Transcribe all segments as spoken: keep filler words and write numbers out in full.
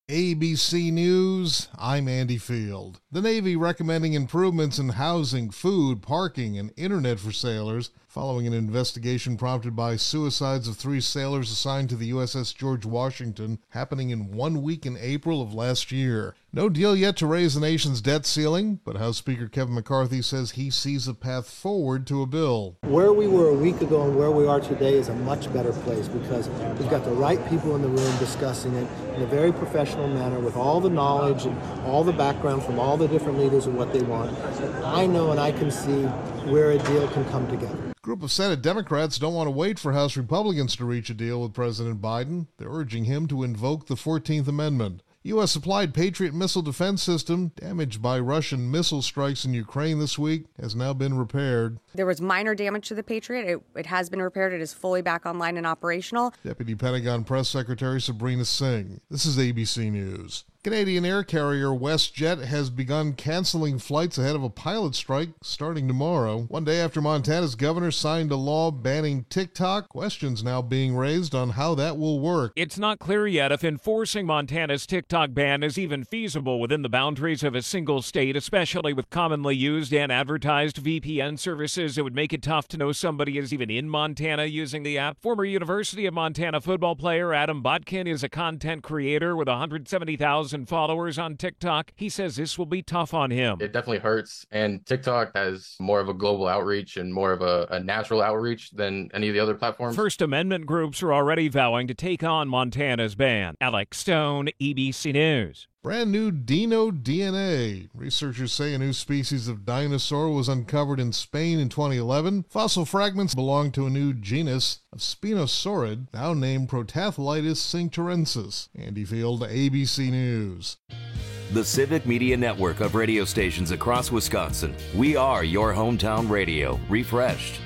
A B C News, I'm Andy Field. The Navy recommending improvements in housing, food, parking, and internet for sailors following an investigation prompted by suicides of three sailors assigned to the U S S George Washington happening in one week in April of last year. No deal yet to raise the nation's debt ceiling, but House Speaker Kevin McCarthy says he sees a path forward to a bill. Where we were a week ago and where we are today is a much better place because we've got the right people in the room discussing it in a very professional manner with all the knowledge and all the background from all the different leaders and what they want. I know and I can see where a deal can come together. A group of Senate Democrats don't want to wait for House Republicans to reach a deal with President Biden. They're urging him to invoke the fourteenth Amendment. U S-supplied Patriot missile defense system, damaged by Russian missile strikes in Ukraine this week, has now been repaired. There was minor damage to the Patriot. It, it has been repaired. It is fully back online and operational. Deputy Pentagon Press Secretary Sabrina Singh. This is A B C News. Canadian air carrier WestJet has begun canceling flights ahead of a pilot strike starting tomorrow. One day after Montana's governor signed a law banning TikTok, questions now being raised on how that will work. It's not clear yet if enforcing Montana's TikTok ban is even feasible within the boundaries of a single state, especially with commonly used and advertised V P N services. It would make it tough to know somebody is even in Montana using the app. Former University of Montana football player Adam Botkin is a content creator with one hundred seventy thousand followers on TikTok. He says this will be tough on him. It definitely hurts, and TikTok has more of a global outreach and more of a, a natural outreach than any of the other platforms. First Amendment groups are already vowing to take on Montana's ban. Alex Stone, A B C News. Brand new Dino D N A. Researchers say a new species of dinosaur was uncovered in Spain in twenty eleven. Fossil fragments belong to a new genus of Spinosaurid, now named Protathlylus cincturensis. Andy Field, A B C News. The Civic Media Network of radio stations across Wisconsin. We are your hometown radio, refreshed.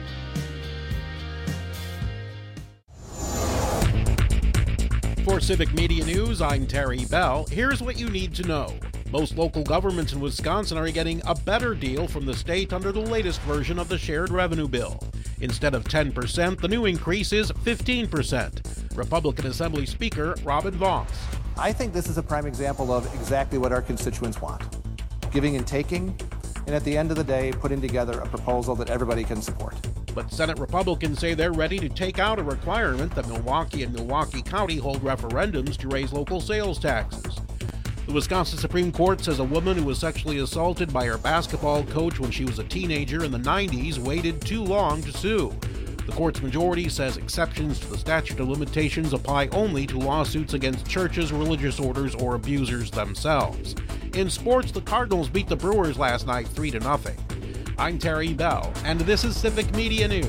For Civic Media News, I'm Terry Bell. Here's what you need to know. Most local governments in Wisconsin are getting a better deal from the state under the latest version of the shared revenue bill. Instead of ten percent, the new increase is fifteen percent. Republican Assembly Speaker Robin Vos. I think this is a prime example of exactly what our constituents want. Giving and taking, and at the end of the day, putting together a proposal that everybody can support. But Senate Republicans say they're ready to take out a requirement that Milwaukee and Milwaukee County hold referendums to raise local sales taxes. The Wisconsin Supreme Court says a woman who was sexually assaulted by her basketball coach when she was a teenager in the nineties waited too long to sue. The court's majority says exceptions to the statute of limitations apply only to lawsuits against churches, religious orders, or abusers themselves. In sports, the Cardinals beat the Brewers last night three to nothing. I'm Terry Bell, and this is Civic Media News.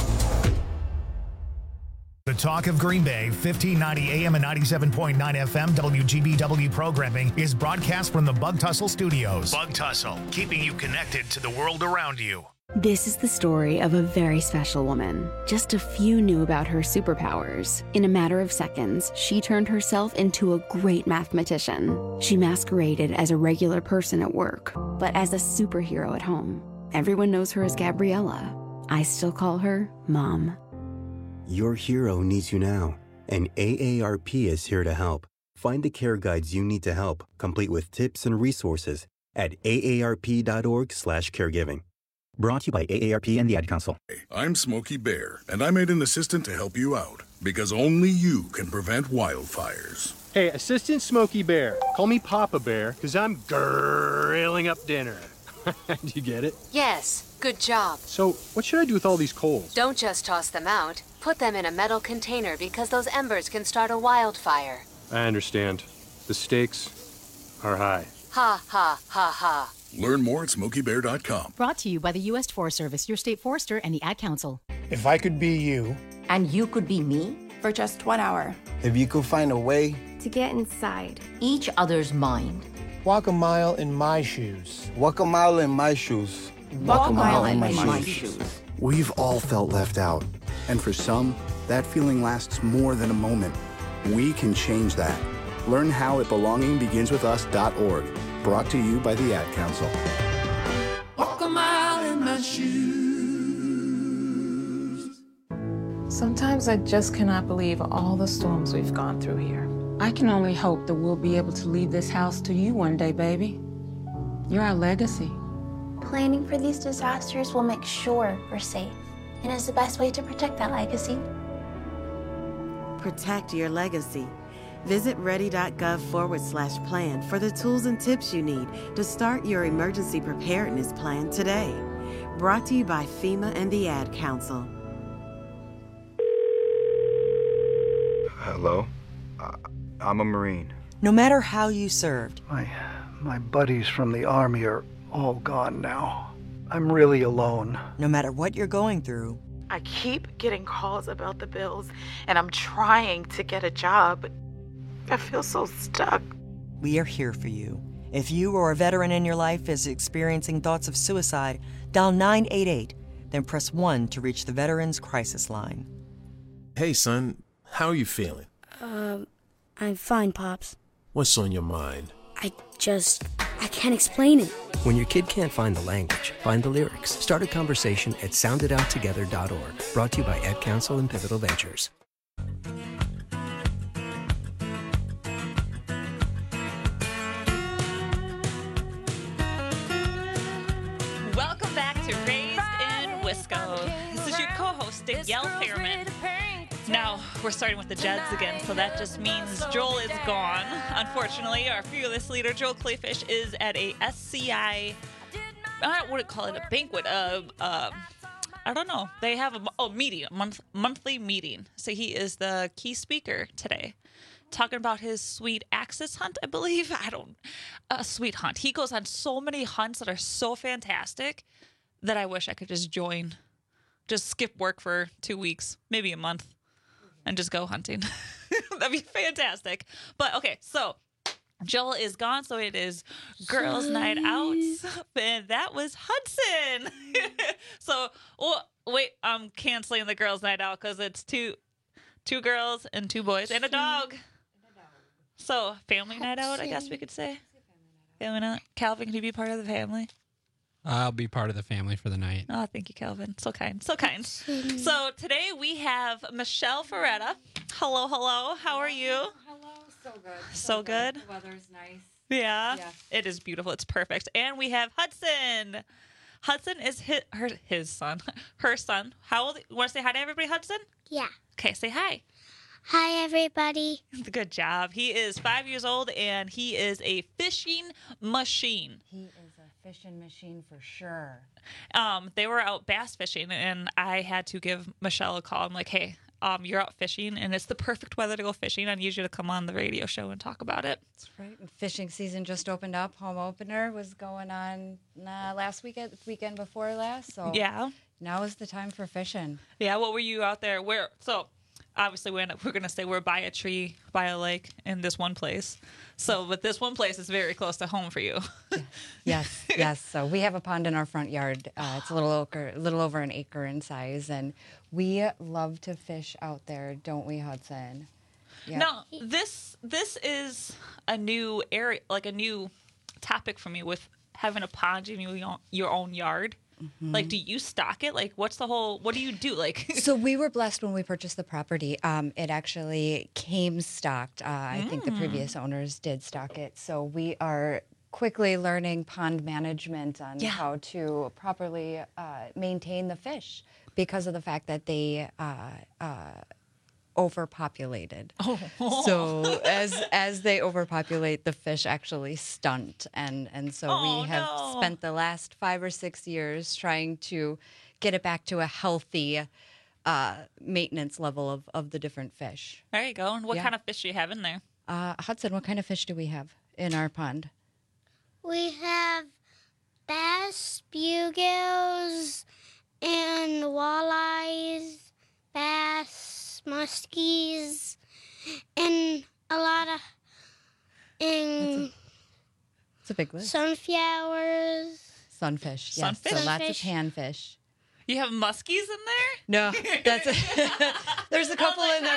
The Talk of Green Bay, fifteen ninety A M and ninety-seven point nine F M W G B W programming is broadcast from the Bug Tussle Studios. Bug Tussle, keeping you connected to the world around you. This is the story of a very special woman. Just a few knew about her superpowers. In a matter of seconds, she turned herself into a great mathematician. She masqueraded as a regular person at work, but as a superhero at home. Everyone knows her as Gabriella. I still call her Mom. Your hero needs you now, and A A R P is here to help. Find the care guides you need to help, complete with tips and resources at A A R P dot org slash caregiving. Brought to you by A A R P and the Ad Council. I'm Smokey Bear, and I made an assistant to help you out, because only you can prevent wildfires. Hey, Assistant Smokey Bear. Call me Papa Bear, because I'm grilling up dinner. Do you get it? Yes, good job. So, what should I do with all these coals? Don't just toss them out. Put them in a metal container because those embers can start a wildfire. I understand. The stakes are high. Ha, ha, ha, ha. Learn more at smokey bear dot com. Brought to you by the U S Forest Service, your state forester, and the Ad Council. If I could be you. And you could be me? For just one hour. If you could find a way. To get inside each other's mind. Walk a mile in my shoes. Walk a mile in my shoes. Walk, Walk a mile, mile in, in my, my shoes. shoes. We've all felt left out. And for some, that feeling lasts more than a moment. We can change that. Learn how at belonging begins with us dot org. Brought to you by the Ad Council. Walk a mile in my shoes. Sometimes I just cannot believe all the storms we've gone through here. I can only hope that we'll be able to leave this house to you one day, baby. You're our legacy. Planning for these disasters will make sure we're safe, and is the best way to protect that legacy. Protect your legacy. Visit ready.gov forward slash plan for the tools and tips you need to start your emergency preparedness plan today. Brought to you by FEMA and the Ad Council. Hello? Uh, I'm a Marine. No matter how you served, My, my buddies from the Army are all gone now. I'm really alone. no matter what you're going through, I keep getting calls about the bills, and I'm trying to get a job. I feel so stuck. we are here for you. If you or a veteran in your life is experiencing thoughts of suicide, dial nine eight eight, then press one to reach the Veterans Crisis Line. Hey, son, how are you feeling? Um, I'm fine, Pops. What's on your mind? I just, I can't explain it. When your kid can't find the language, find the lyrics. Start a conversation at sound it out together dot org. Brought to you by Ad Council and Pivotal Ventures. Welcome back to Raised in Wisco. This is your co-host, Danielle Fairman. Now, we're starting with the Jeds again, so that just means Joel is gone. Unfortunately, our fearless leader, Joel Clayfish, is at a S C I, I wouldn't call it a banquet, uh, uh, I don't know. They have a oh, meeting, a month, monthly meeting. So he is the key speaker today, talking about his sweet Axis hunt, I believe. I don't, a sweet hunt. He goes on so many hunts that are so fantastic that I wish I could just join, just skip work for two weeks, maybe a month, and just go hunting. That'd be fantastic. But okay, so Joel is gone, so it is girls' night out, and that was Hudson. So, oh, wait, I'm canceling the girls' night out because it's two, two girls and two boys and a dog. So, family night out, I guess we could say. Family night. Calvin, can you be part of the family? I'll be part of the family for the night. Oh, thank you, Calvin. So kind. So kind. So today we have Michelle Ferretta. Hello, hello. How are you? Hello. So good. So, so good. good. The weather's nice. Yeah. Yeah. It is beautiful. It's perfect. And we have Hudson. Hudson is his, her, his son. Her son. How old? You want to say hi to everybody, Hudson? Yeah. Okay, say hi. Hi, everybody. Good job. He is five years old, and he is a fishing machine. He is a fishing machine for sure. Um, they were out bass fishing, and I had to give Michelle a call. I'm like, hey, um, you're out fishing, and it's the perfect weather to go fishing. I need you to come on the radio show and talk about it. That's right. And fishing season just opened up. Home opener was going on uh, last weekend, weekend before last. So yeah, now is the time for fishing. Yeah. What were you out there? Where? So obviously we end up, we're going to say we're by a tree, by a lake in this one place. So, but this one place is very close to home for you. Yes, yes. So we have a pond in our front yard. Uh, it's a little over, little over an acre in size, and we love to fish out there, don't we, Hudson? Yep. Now, this this is a new area, like a new topic for me with having a pond in your your own yard. Mm-hmm. Like, do you stock it? Like, what's the whole, what do you do? Like, so we were blessed when we purchased the property. Um, it actually came stocked. Uh, I mm. think the previous owners did stock it. So we are quickly learning pond management on yeah. how to properly uh, maintain the fish because of the fact that they uh, uh, overpopulated. Oh. So as as they overpopulate, the fish actually stunt, and and so oh, we have no. spent the last five or six years trying to get it back to a healthy uh, maintenance level of, of the different fish. There you go. And what yeah. kind of fish do you have in there? Uh, Hudson, what kind of fish do we have in our pond? We have bass, bugles, and walleyes, bass, muskies, and a lot of and it's a big list. Sunflowers. Sunfish, yes. Sunfish? So lots of panfish. You have muskies in there? No, that's a, there's a couple in there. No.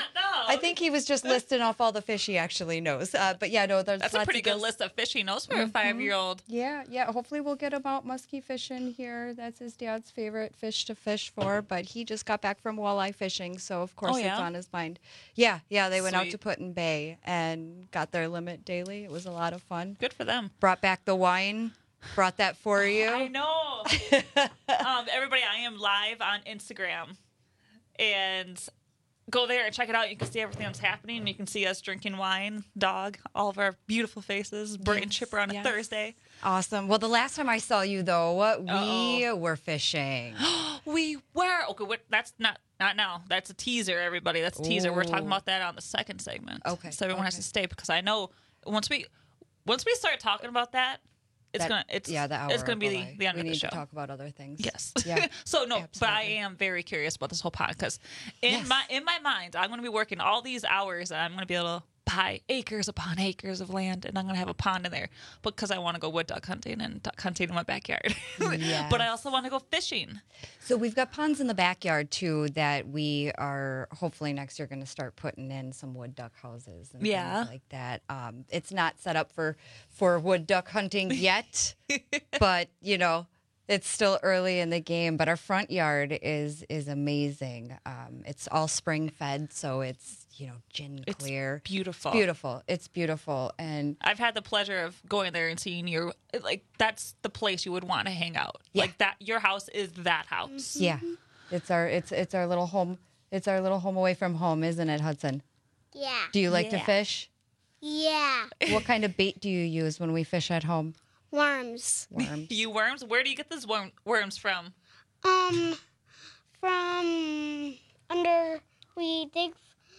I think he was just listing off all the fish he actually knows. Uh, but yeah, no, there's That's a lots pretty of good those- list of fish he knows for a Mhm. five-year-old. Yeah, yeah. Hopefully we'll get him out muskie fishing here. That's his dad's favorite fish to fish for. But he just got back from walleye fishing, so of course Oh, yeah? it's on his mind. Yeah, yeah. They went out Sweet. to Put-in Bay and got their limit daily. It was a lot of fun. Good for them. Brought back the wine. Brought that for you. I know. um, everybody, I am live on Instagram. And go there and check it out. You can see everything that's happening. You can see us drinking wine, dog, all of our beautiful faces, bright and chipper on a yes. Thursday. Awesome. Well, the last time I saw you, though, we Uh-oh. were fishing. We were. Okay, what, that's not not now. That's a teaser, everybody. That's a teaser. We're talking Ooh. about that on the second segment. Okay, So everyone has okay. to stay because I know once we once we start talking about that, it's That- gonna it's yeah, the hour it's gonna will be go the, by. the end we of the need show. to talk about other things. Yes. Yeah. so no, but I Absolutely. am very curious about this whole pond because in Yes. my in my mind, I'm gonna be working all these hours and I'm gonna be able to buy acres upon acres of land and I'm gonna have a pond in there because I want to go wood duck hunting and duck hunting in my backyard. But I also want to go fishing. So we've got ponds in the backyard too that we are hopefully next year going to start putting in some wood duck houses and Yeah. things like that. Um, it's not set up for for wood duck hunting yet, but you know it's still early in the game. But our front yard is is amazing. Um, it's all spring fed, so it's you know gin clear. It's beautiful. It's beautiful. It's beautiful, and I've had the pleasure of going there and seeing your like that's the place you would want to hang out. Yeah. Like that your house is that house. yeah, it's our it's it's our little home. It's our little home away from home, isn't it, Hudson? Yeah. Do you like to Yeah. fish? Yeah. What kind of bait do you use when we fish at home? Worms. Worms. You worms? Where do you get those worm, worms from? Um, from under, we dig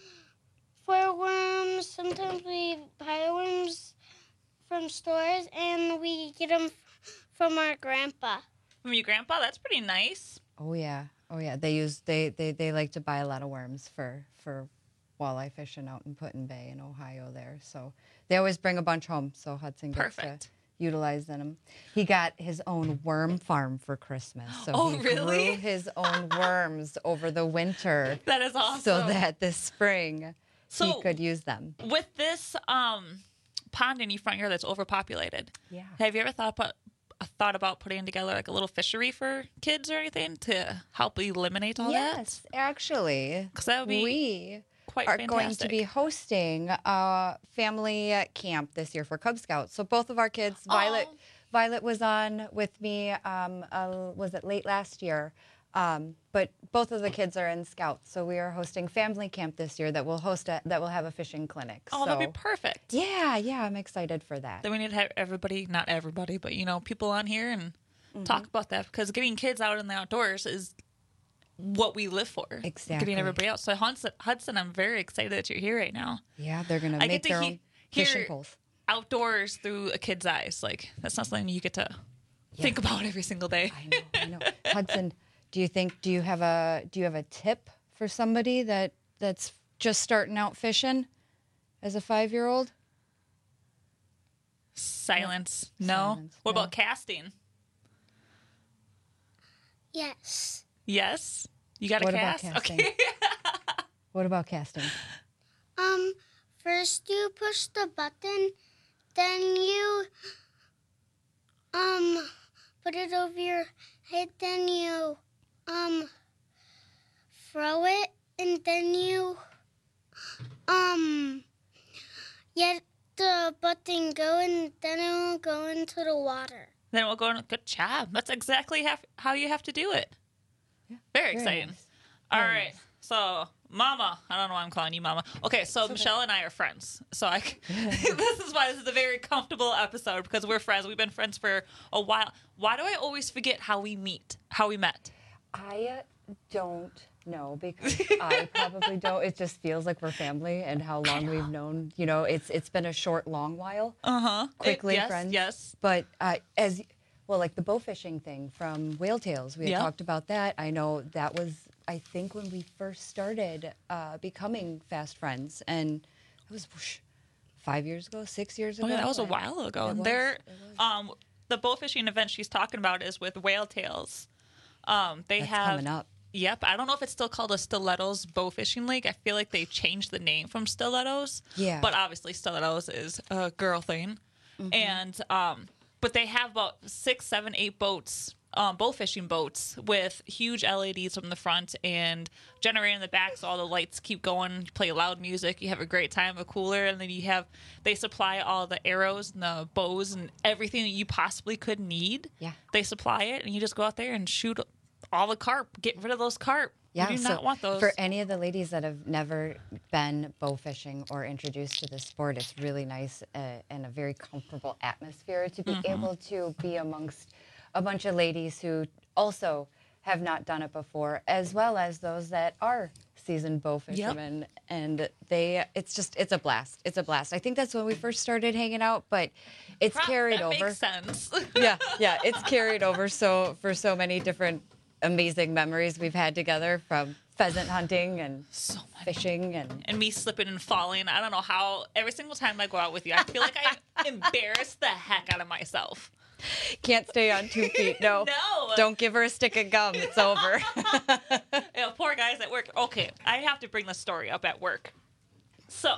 for worms. Sometimes we buy worms from stores, and we get them from our grandpa. From your grandpa? That's pretty nice. Oh yeah, oh yeah. They use they they, they like to buy a lot of worms for for walleye fishing out in Put-in Bay in Ohio there. So they always bring a bunch home. So Hudson gets Perfect. to utilize them. He got his own worm farm for Christmas. So Oh, he really? grew his own worms over the winter. That is awesome. So that this spring So- he could use them. With this um pond in your front yard that's overpopulated. Yeah. Have you ever thought about thought about putting together like a little fishery for kids or anything to help eliminate all that? Yes, actually, 'Cause that would be we quite are going to fantastic. be hosting a family camp this year for Cub Scouts. So both of our kids, Violet, Oh. Violet was on with me. Um, uh, was it late last year? Um, but both of the kids are in Scouts, so we are hosting family camp this year that will host a, that will have a fishing clinic. Oh, that'd So- be perfect. Yeah, yeah, I'm excited for that. Then we need to have everybody, not everybody, but you know, people on here and Mm-hmm. talk about that because getting kids out in the outdoors is what we live for. Exactly. Getting everybody out. So Hudson, Hudson, I'm very excited that you're here right now. Yeah, they're gonna I make get to their he- own fishing hear poles. outdoors through a kid's eyes. Like that's not something you get to think about every single day. I know, I know. Hudson, do you think do you have a do you have a tip for somebody that that's just starting out fishing as a five-year-old? Silence. No. Silence. What No. about casting? Yes. Yes. You got to What about cast. casting? Okay. What about casting? Um, first you push the button, then you um put it over your head, then you um throw it, and then you um let the button go, and then it will go into the water. Then we'll go on. Good job. That's exactly how, how you have to do it. Very exciting. nice. All Very right. nice. So, Mama, I don't know why I'm calling you Mama. Okay, so Michelle and I are friends. So I, c- this is why this is a very comfortable episode because we're friends. We've been friends for a while. Why do I always forget how we meet, how we met? I don't know because I probably don't. It just feels like we're family and how long we've known. You know, it's it's been a short, long while. Uh huh. Quickly yes, friends. Yes. But uh, as well, like the bow fishing thing from Whale Tales, we had Yeah. talked about that. I know that was, I think, when we first started uh, becoming fast friends, and it was whoosh, five years ago, six years ago. Oh, yeah, that was a Like, while ago. it And was, there, it was. um, the bow fishing event she's talking about is with Whale Tales. Um, they That's have coming up. Yep. I don't know if it's still called a Stilettos Bow Fishing League. I feel like they changed the name from Stilettos. Yeah. But obviously Stilettos is a girl thing. Mm-hmm. And, um, but they have about six, seven, eight boats, um, bow fishing boats with huge L E Ds from the front and generator in the back, so all the lights keep going. You play loud music, you have a great time, a cooler, and then you have, they supply all the arrows and the bows and everything that you possibly could need. Yeah. They supply it, and you just go out there and shoot all the carp. Get rid of those carp. Yeah, you do so not want those. For any of the ladies that have never been bow fishing or introduced to the sport, it's really nice uh, and a very comfortable atmosphere to be Mhm. able to be amongst a bunch of ladies who also have not done it before, as well as those that are seasoned bow fishermen. Yep. And they, it's just, it's a blast. It's a blast. I think that's when we first started hanging out, but it's Pro- carried that over. Makes sense. yeah, yeah, it's carried over so for so many different amazing memories we've had together, from pheasant hunting and so fishing and and me slipping and falling. I don't know how. Every single time I go out with you, I feel like I embarrass the heck out of myself. Can't stay on two feet. No. No. Don't give her a stick of gum. It's over. You know, poor guys at work. Okay, I have to bring the story up at work. So,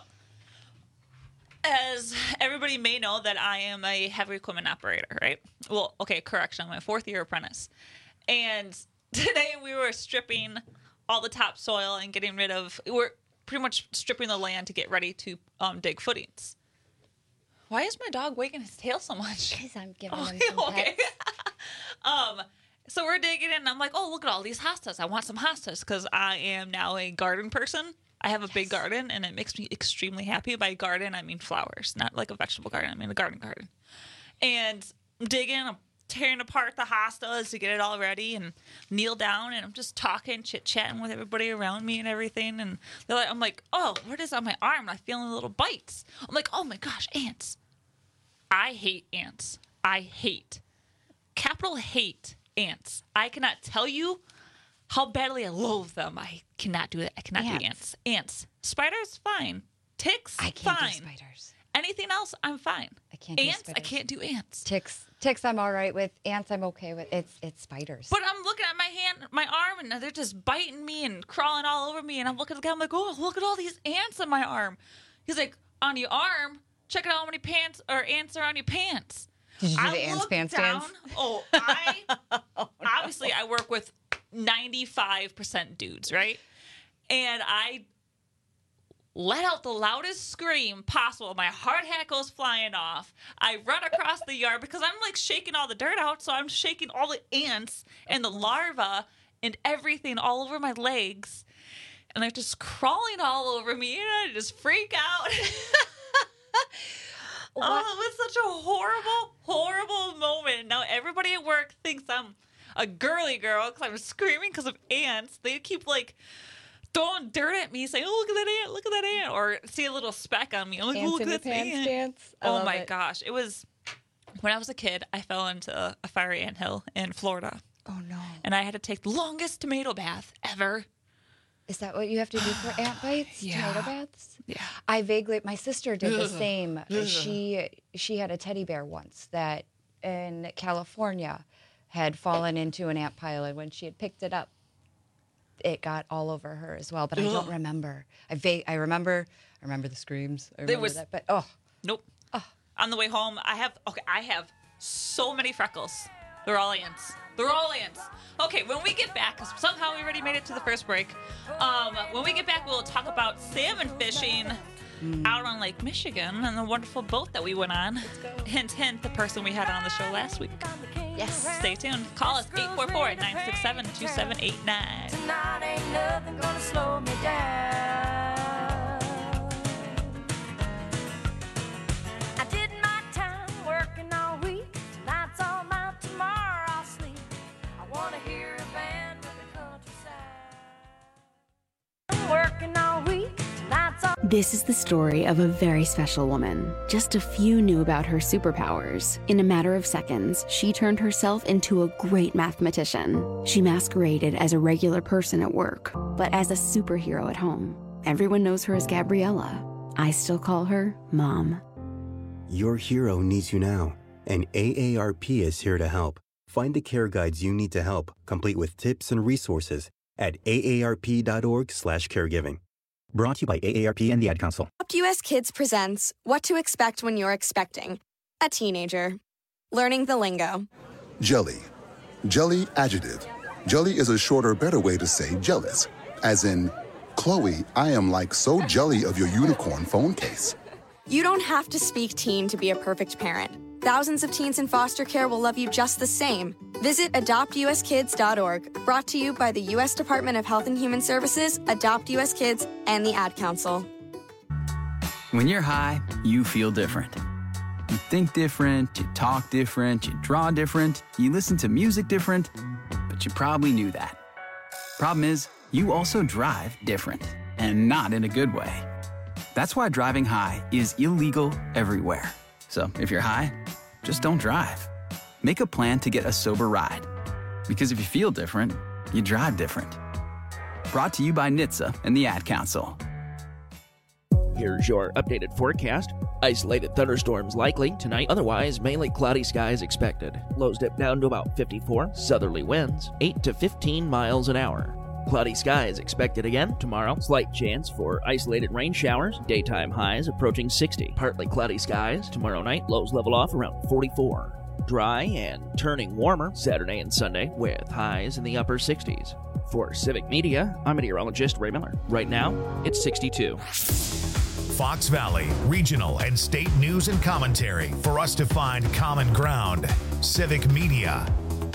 as everybody may know, that I am a heavy equipment operator, right? Well, okay, correction. I'm a fourth year apprentice. And today we were stripping all the topsoil and getting rid of, we're pretty much stripping the land to get ready to um, dig footings. Why is my dog wagging his tail so much? Because I'm giving okay, him some okay. pets. um, so we're digging in, and I'm like, oh, look at all these hostas. I want some hostas because I am now a garden person. I have a yes. big garden, and it makes me extremely happy. By garden, I mean flowers, not like a vegetable garden. I mean a garden garden. And I'm digging, I'm tearing apart the hostas to get it all ready, and kneel down, and I'm just talking, chit-chatting with everybody around me and everything. And they're like, I'm like, oh, what is on my arm? I'm feeling little bites. I'm like, oh my gosh, ants. I hate ants. I hate, capital hate ants. I cannot tell you how badly I loathe them. I cannot do it. I cannot ants. do ants. Ants. Spiders, fine. Ticks, I can't fine. do spiders. Anything else, I'm fine. I can't ants, do I can't do ants. Ticks, ticks, I'm all right with. Ants, I'm okay with. It's it's spiders. But I'm looking at my hand, my arm, and they're just biting me and crawling all over me. And I'm looking at the guy. I'm like, oh, look at all these ants on my arm. He's like, on your arm? Check out how many pants or ants are on your pants. Did you do I the ants pants down, dance? Oh, I oh, no. Obviously I work with ninety-five percent dudes, right? And I let out the loudest scream possible. My hard hat goes flying off. I run across the yard because I'm like shaking all the dirt out. So I'm shaking all the ants and the larvae and everything all over my legs. And they're just crawling all over me. And I just freak out. Oh, it was such a horrible, horrible moment. Now everybody at work thinks I'm a girly girl because I'm screaming because of ants. They keep like throwing dirt at me, saying, "Oh, look at that ant! Look at that ant!" Or see a little speck on me. I'm like, Ants "Oh, look in at that your pants ant!" dance. I Oh love my it. gosh, it was when I was a kid. I fell into a fiery anthill in Florida. Oh no! And I had to take the longest tomato bath ever. Is that what you have to do for ant bites? Yeah. Tomato baths? Yeah. I vaguely, my sister did the Ugh. same. Ugh. She she had a teddy bear once that in California had fallen into an ant pile, and when she had picked it up, it got all over her as well. But I don't Ugh. remember. I va- I remember. I remember the screams. I remember There was that. But oh, nope. On the way home, I have okay. I have so many freckles. They're all ants. They're all ants. Okay, when we get back, because somehow we already made it to the first break. Um, when we get back, we'll talk about salmon fishing mm. out on Lake Michigan and the wonderful boat that we went on. Hint, hint, the person we had on the show last week. Yes. Stay tuned. Call us eight four four, nine six seven, two seven eight nine. Tonight ain't nothing gonna slow me down. I did my time working all week. Tonight's all mine, tomorrow I'll sleep. I wanna hear a band with the countryside. I'm working all week. Tonight's all. This is the story of a very special woman. Just a few knew about her superpowers. In a matter of seconds, she turned herself into a great mathematician. She masqueraded as a regular person at work, but as a superhero at home. Everyone knows her as Gabriella. I still call her Mom. Your hero needs you now, and A A R P is here to help. Find the care guides you need to help, complete with tips and resources at aarp.org slash caregiving. Brought to you by A A R P and the Ad Council. Adopt U S Kids presents What to Expect When You're Expecting a Teenager. Learning the lingo. Jelly. Jelly adjective. Jelly is a shorter, better way to say jealous. As in, Chloe, I am like so jelly of your unicorn phone case. You don't have to speak teen to be a perfect parent. Thousands of teens in foster care will love you just the same. Visit adopt u s kids dot org. Brought to you by the U S Department of Health and Human Services, Adopt U S Kids, and the Ad Council. When you're high, you feel different. You think different, you talk different, you draw different, you listen to music different, but you probably knew that. Problem is, you also drive different, and not in a good way. That's why driving high is illegal everywhere. So if you're high, just don't drive. Make a plan to get a sober ride. Because if you feel different, you drive different. Brought to you by N H T S A and the Ad Council. Here's your updated forecast. Isolated thunderstorms likely tonight, otherwise mainly cloudy skies expected. Lows dip down to about fifty-four, southerly winds eight to fifteen miles an hour. Cloudy skies expected again tomorrow. Slight chance for isolated rain showers. Daytime highs approaching sixty. Partly cloudy skies tomorrow night. Lows level off around forty-four. Dry and turning warmer Saturday and Sunday with highs in the upper sixties. For Civic Media, I'm meteorologist Ray Miller. Right now, it's sixty-two. Fox Valley, regional and state news and commentary for us to find common ground. Civic Media.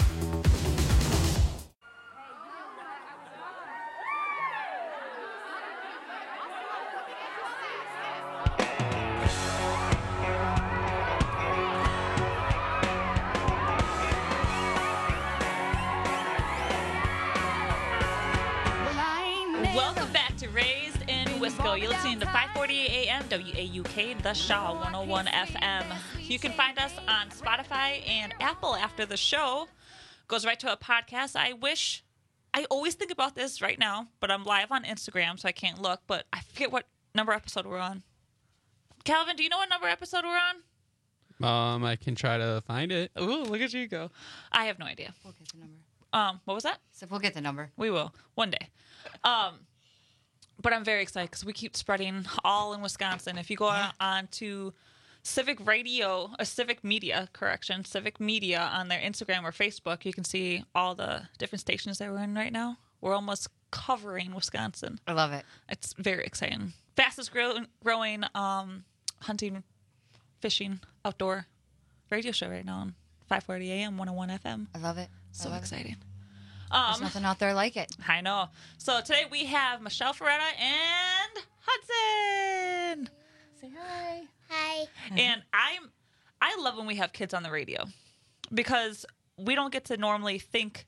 Welcome back to Raised in Wisco. You're listening to five forty A M W A U K, The Shaw one oh one F M. You can find us on Spotify and Apple after the show. Goes right to a podcast. I wish, I always think about this right now, but I'm live on Instagram, so I can't look, but I forget what number episode we're on. Calvin, do you know what number episode we're on? Um, I can try to find it. Ooh, look at you go. I have no idea. We'll get the number. Um, what was that? So we'll get the number. We will one day. Um, but I'm very excited because we keep spreading all in Wisconsin. If you go on, on to Civic Radio, a Civic Media, correction, Civic Media on their Instagram or Facebook, you can see all the different stations that we're in right now. We're almost covering Wisconsin. I love it. It's very exciting. Fastest grow- growing um, hunting, fishing, outdoor radio show right now on five forty A M, one oh one F M. I love it. So love exciting. It. There's nothing out there like it. I know. So today we have Michelle Ferretta and Hudson. Say hi. Hi. And I'm, I love when we have kids on the radio because we don't get to normally think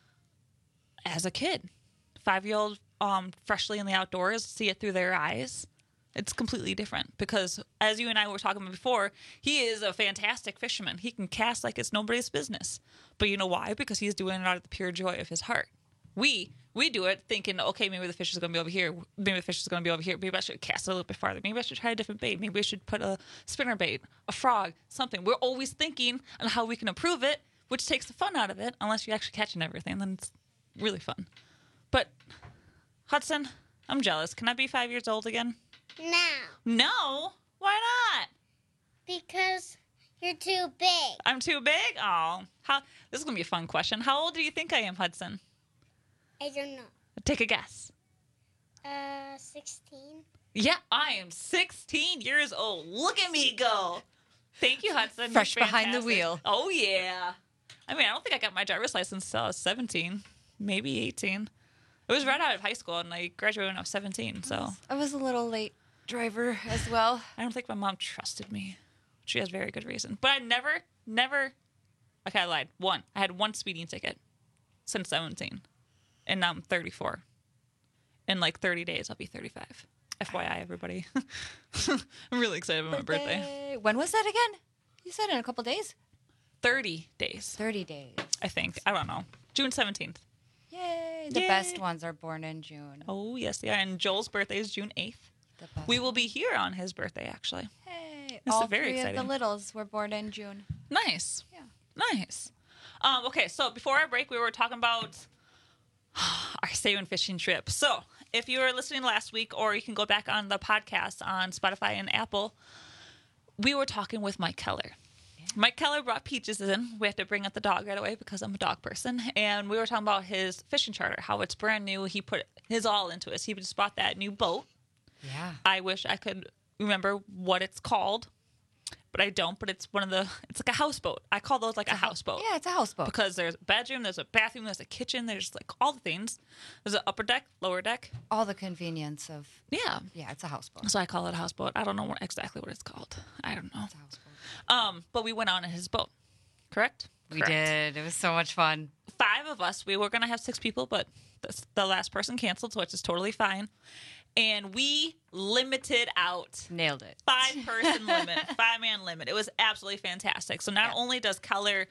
as a kid. Five-year-old, um, freshly in the outdoors, see it through their eyes. It's completely different because, as you and I were talking about before, he is a fantastic fisherman. He can cast like it's nobody's business. But you know why? Because he's doing it out of the pure joy of his heart. We we do it thinking, okay, maybe the fish is going to be over here. Maybe the fish is going to be over here. Maybe I should cast it a little bit farther. Maybe I should try a different bait. Maybe I should put a spinner bait, a frog, something. We're always thinking on how we can improve it, which takes the fun out of it. Unless you're actually catching everything, then it's really fun. But, Hudson, I'm jealous. Can I be five years old again? No. No? Why not? Because you're too big. I'm too big? Oh. How? This is going to be a fun question. How old do you think I am, Hudson? I don't know. Take a guess. Uh, sixteen. Yeah, I am sixteen years old. Look at me go. Thank you, Hudson. Fresh You're behind the fantastic. wheel. Oh, yeah. I mean, I don't think I got my driver's license until I was seventeen, maybe eighteen. It was right out of high school, and I graduated when I was seventeen, so. I was a little late driver as well. I don't think my mom trusted me. She has very good reason. But I never, never, okay, I lied. One. I had one speeding ticket since seventeen, and now I'm thirty-four. In like thirty days, I'll be thirty-five. F Y I, everybody. I'm really excited about birthday. my birthday. When was that again? You said in a couple days? thirty days. thirty days. I think. I don't know. June seventeenth. Yay. The Yay. best ones are born in June. Oh, yes, they are. And Joel's birthday is June eighth. The best. We will be here on his birthday, actually. Hey, This all is very three exciting. of the littles were born in June. Nice. Yeah. Nice. Um, okay, so before our break, we were talking about our salmon fishing trip. So if you were listening last week, or you can go back on the podcast on Spotify and Apple, we were talking with Mike Keller. Yeah. Mike Keller brought Peaches in. We had to bring up the dog right away because I'm a dog person. And we were talking about his fishing charter, how it's brand new. He put his all into it. He just bought that new boat. Yeah. I wish I could remember what it's called, but I don't. But it's one of the, it's like a houseboat. I call those like a houseboat. Yeah, it's a houseboat. Because there's a bedroom, there's a bathroom, there's a kitchen, there's like all the things. There's an upper deck, lower deck. All the convenience of. Yeah. Yeah, it's a houseboat. So I call it a houseboat. I don't know what, exactly what it's called. I don't know. It's a houseboat. Um, but we went on in his boat, correct? We correct. did. It was so much fun. Five of us. We were going to have six people, but the, the last person canceled, which is totally fine. And we limited out. Nailed it. Five person limit, five man limit. It was absolutely fantastic. So not yeah. only does Keller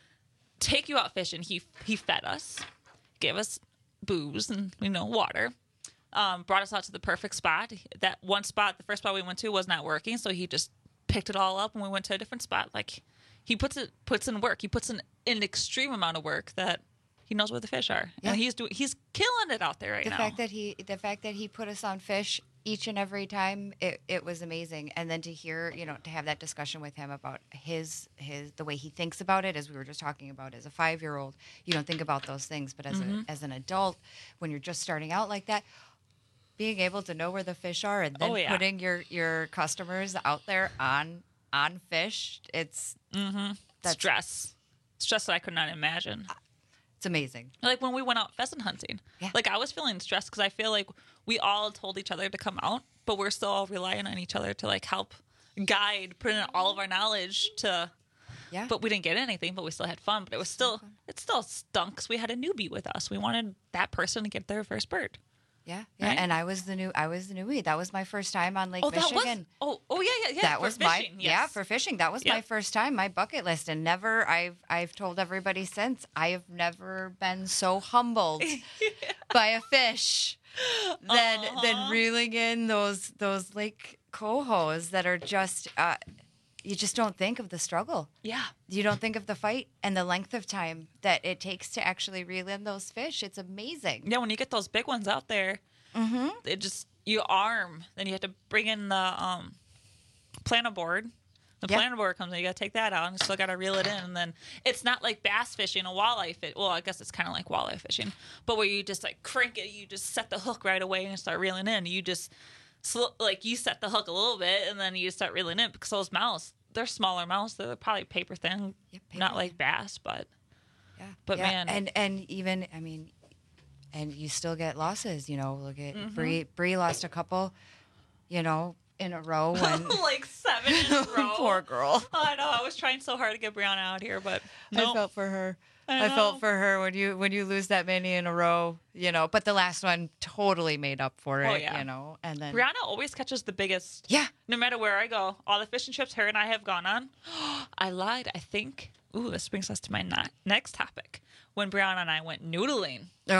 take you out fishing, he he fed us, gave us booze and, you know, water, um, brought us out to the perfect spot. That one spot, the first spot we went to was not working. So he just picked it all up and we went to a different spot. Like he puts it, puts in work. He puts in an extreme amount of work that he knows where the fish are, yeah. and he's doing. He's killing it out there right the now. The fact that he, the fact that he put us on fish each and every time, it, it was amazing. And then to hear, you know, to have that discussion with him about his his the way he thinks about it, as we were just talking about, as a five year old, you don't think about those things, but as mm-hmm. a, as an adult, when you're just starting out like that, being able to know where the fish are and then oh, yeah. putting your your customers out there on on fish, it's mm-hmm. that's stress, stress that I could not imagine. It's amazing. Like when we went out pheasant hunting, yeah. like I was feeling stressed because I feel like we all told each other to come out, but we're still all relying on each other to like help guide, put in all of our knowledge to. Yeah. But we didn't get anything, but we still had fun. But it was still, it still stunk because we had a newbie with us. We wanted that person to get their first bird. Yeah, yeah, right? and I was the new, I was the newbie. That was my first time on Lake oh, that Michigan. Was, oh, oh yeah, yeah, yeah. That for was fishing, my, yes. yeah, for fishing. That was yep. my first time, my bucket list, and never. I've, I've told everybody since. I have never been so humbled by a fish than uh-huh. than reeling in those those lake cohos that are just. Uh, You just don't think of the struggle. Yeah. You don't think of the fight and the length of time that it takes to actually reel in those fish. It's amazing. Yeah, when you get those big ones out there, mm-hmm. it just, you arm, then you have to bring in the um, planer board. The yep. planer board comes in, you got to take that out, and you still got to reel it in. And then it's not like bass fishing or walleye fish. Well, I guess it's kind of like walleye fishing, but where you just like crank it, you just set the hook right away and start reeling in. You just... So, like, you set the hook a little bit, and then you start reeling in because those mouths, they're smaller mouths. They're probably paper thin, yep, paper not thin. like bass, but yeah. But yeah. man, and and even I mean, and you still get losses. You know, look at mm-hmm. Bree. Bree lost a couple, you know, in a row. When like seven in a row. Poor girl. Oh, I know. I was trying so hard to get Brianna out here, but nope. I felt for her. I, I felt for her when you when you lose that many in a row, you know. But the last one totally made up for it, oh, yeah. you know. And then Brianna always catches the biggest. Yeah. No matter where I go, all the fishing trips her and I have gone on. I lied. I think. Ooh, this brings us to my not, next topic. When Brianna and I went noodling. Oh.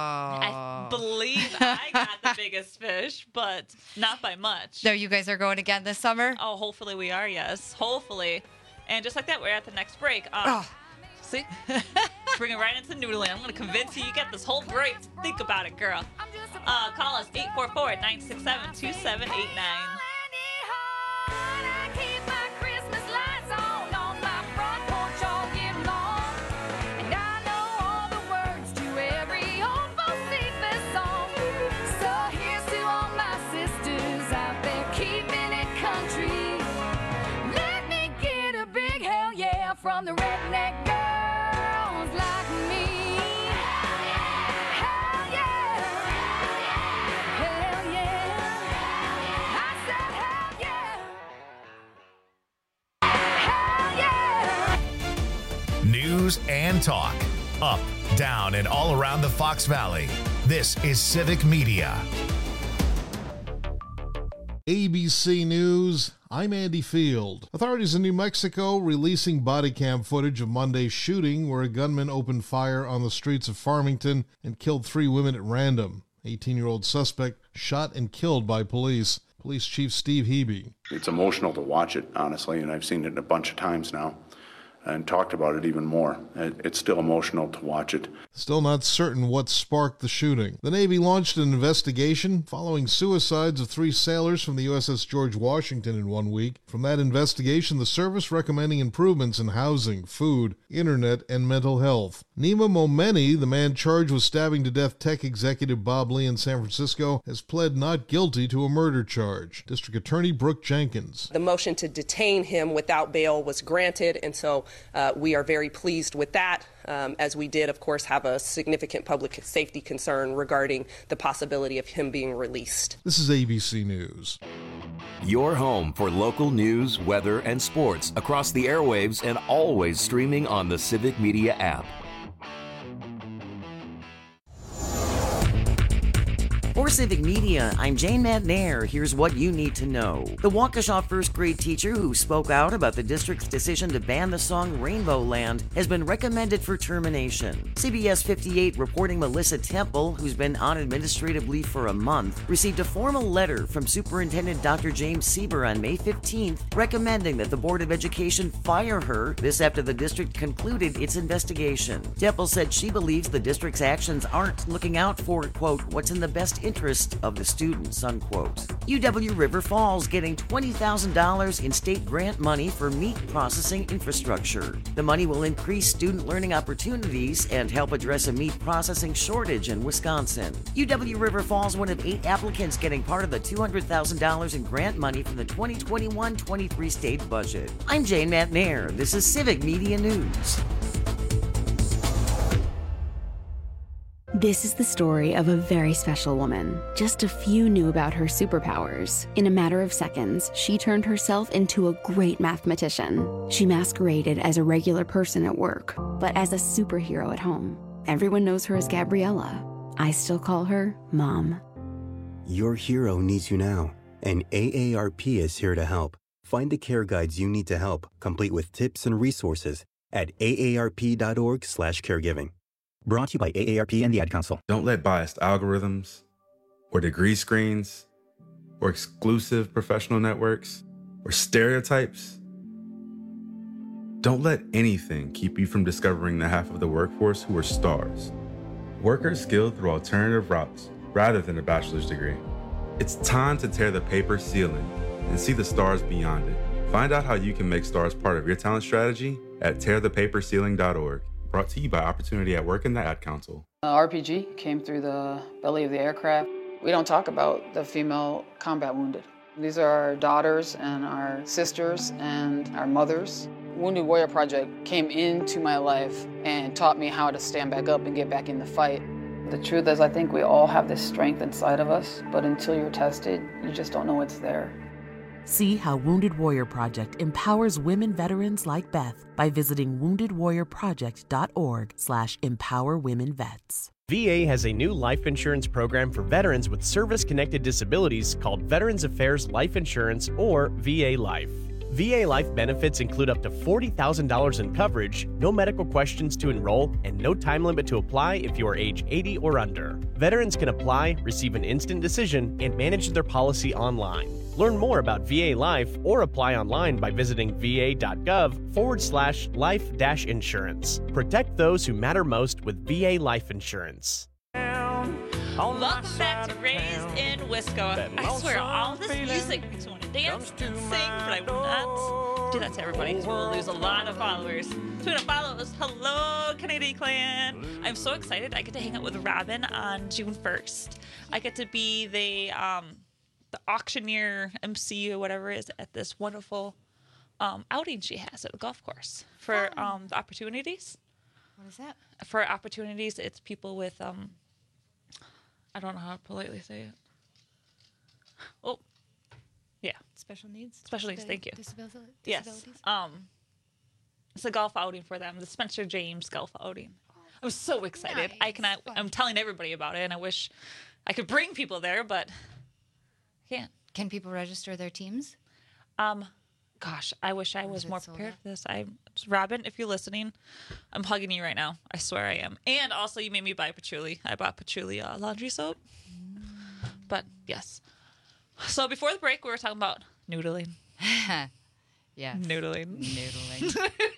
I believe I got the biggest fish, but not by much. So you guys are going again this summer? Oh, hopefully we are. Yes, hopefully. And just like that, we're at the next break. Um, oh. See? Bring it right into noodling. I'm going to convince you you get this whole break. Think about it, girl. Uh, call us eight four four, nine six seven, two seven eight nine. From the redneck girls like me. Hell yeah. Hell yeah. Hell yeah. I said hell yeah. Hell yeah. News and talk. Up, down, and all around the Fox Valley. This is Civic Media. A B C News, I'm Andy Field. Authorities in New Mexico releasing body cam footage of Monday's shooting where a gunman opened fire on the streets of Farmington and killed three women at random. eighteen-year-old suspect shot and killed by police. Police Chief Steve Hebe. It's emotional to watch it, honestly, and I've seen it a bunch of times now. and talked about it even more. It, it's still emotional to watch it. Still not certain what sparked the shooting. The Navy launched an investigation following suicides of three sailors from the U S S George Washington in one week. From that investigation, the service recommending improvements in housing, food, internet, and mental health. Nima Momeni, the man charged with stabbing to death tech executive Bob Lee in San Francisco, has pled not guilty to a murder charge. District Attorney Brooke Jenkins. The motion to detain him without bail was granted, and so uh, we are very pleased with that, um, as we did, of course, have a significant public safety concern regarding the possibility of him being released. This is A B C News. Your home for local news, weather, and sports across the airwaves and always streaming on the Civic Media app. For Civic Media, I'm Jane McNair. Here's what you need to know. The Waukesha first grade teacher who spoke out about the district's decision to ban the song Rainbow Land has been recommended for termination. C B S fifty-eight reporting Melissa Temple, who's been on administrative leave for a month, received a formal letter from Superintendent Doctor James Sieber on May fifteenth recommending that the Board of Education fire her, this after the district concluded its investigation. Temple said she believes the district's actions aren't looking out for, quote, what's in the best interest of the students, unquote. U W River Falls getting twenty thousand dollars in state grant money for meat processing infrastructure. The money will increase student learning opportunities and help address a meat processing shortage in Wisconsin. U W River Falls one of eight applicants getting part of the two hundred thousand dollars in grant money from the twenty twenty-one twenty-three state budget. I'm Jane McNair. This is Civic Media News. This is the story of a very special woman. Just a few knew about her superpowers. In a matter of seconds, she turned herself into a great mathematician. She masqueraded as a regular person at work, but as a superhero at home. Everyone knows her as Gabriella. I still call her Mom. Your hero needs you now, and A A R P is here to help. Find the care guides you need to help, complete with tips and resources at A A R P dot org slash caregiving. Brought to you by A A R P and the Ad Council. Don't let biased algorithms or degree screens or exclusive professional networks or stereotypes. Don't let anything keep you from discovering the half of the workforce who are stars. Workers skilled through alternative routes rather than a bachelor's degree. It's time to tear the paper ceiling and see the stars beyond it. Find out how you can make stars part of your talent strategy at tear the paper ceiling dot org. Brought to you by Opportunity at Work and the Ad Council. Uh, R P G came through the belly of the aircraft. We don't talk about the female combat wounded. These are our daughters and our sisters and our mothers. Wounded Warrior Project came into my life and taught me how to stand back up and get back in the fight. The truth is, I think we all have this strength inside of us, but until you're tested, you just don't know it's there. See how Wounded Warrior Project empowers women veterans like Beth by visiting wounded warrior project dot org slash empower women vets. V A has a new life insurance program for veterans with service-connected disabilities called Veterans Affairs Life Insurance, or V A Life. V A Life benefits include up to forty thousand dollars in coverage, no medical questions to enroll, and no time limit to apply if you are age eighty or under. Veterans can apply, receive an instant decision, and manage their policy online. Learn more about V A Life or apply online by visiting va.gov forward slash life dash insurance. Protect those who matter most with V A Life Insurance. Welcome back to Raised in Wisco. I swear, all this music makes me want to dance and sing, but I will not do that to everybody because we'll lose a lot of followers. Twitter follows. Hello, Canadian Clan. I'm so excited. I get to hang out with Robin on June first. I get to be the um, the auctioneer M C or whatever it is at this wonderful um, outing she has at the golf course for um, the opportunities. What is that? For opportunities, it's people with um. I don't know how to politely say it. Oh, yeah. Special needs? Special needs, thank you. Disability, yes. disabilities? Um, it's a golf outing for them, the Spencer James golf outing. I'm so excited. Nice. I cannot, I'm telling everybody about it, and I wish I could bring people there, but I can't. Can people register their teams? Um, gosh, I wish I was more prepared for this. I, Robin, if you're listening, I'm hugging you right now. I swear I am. And also, you made me buy patchouli. I bought patchouli uh, laundry soap. Mm. But yes. So before the break, we were talking about noodling. Yes. Noodling. Noodling.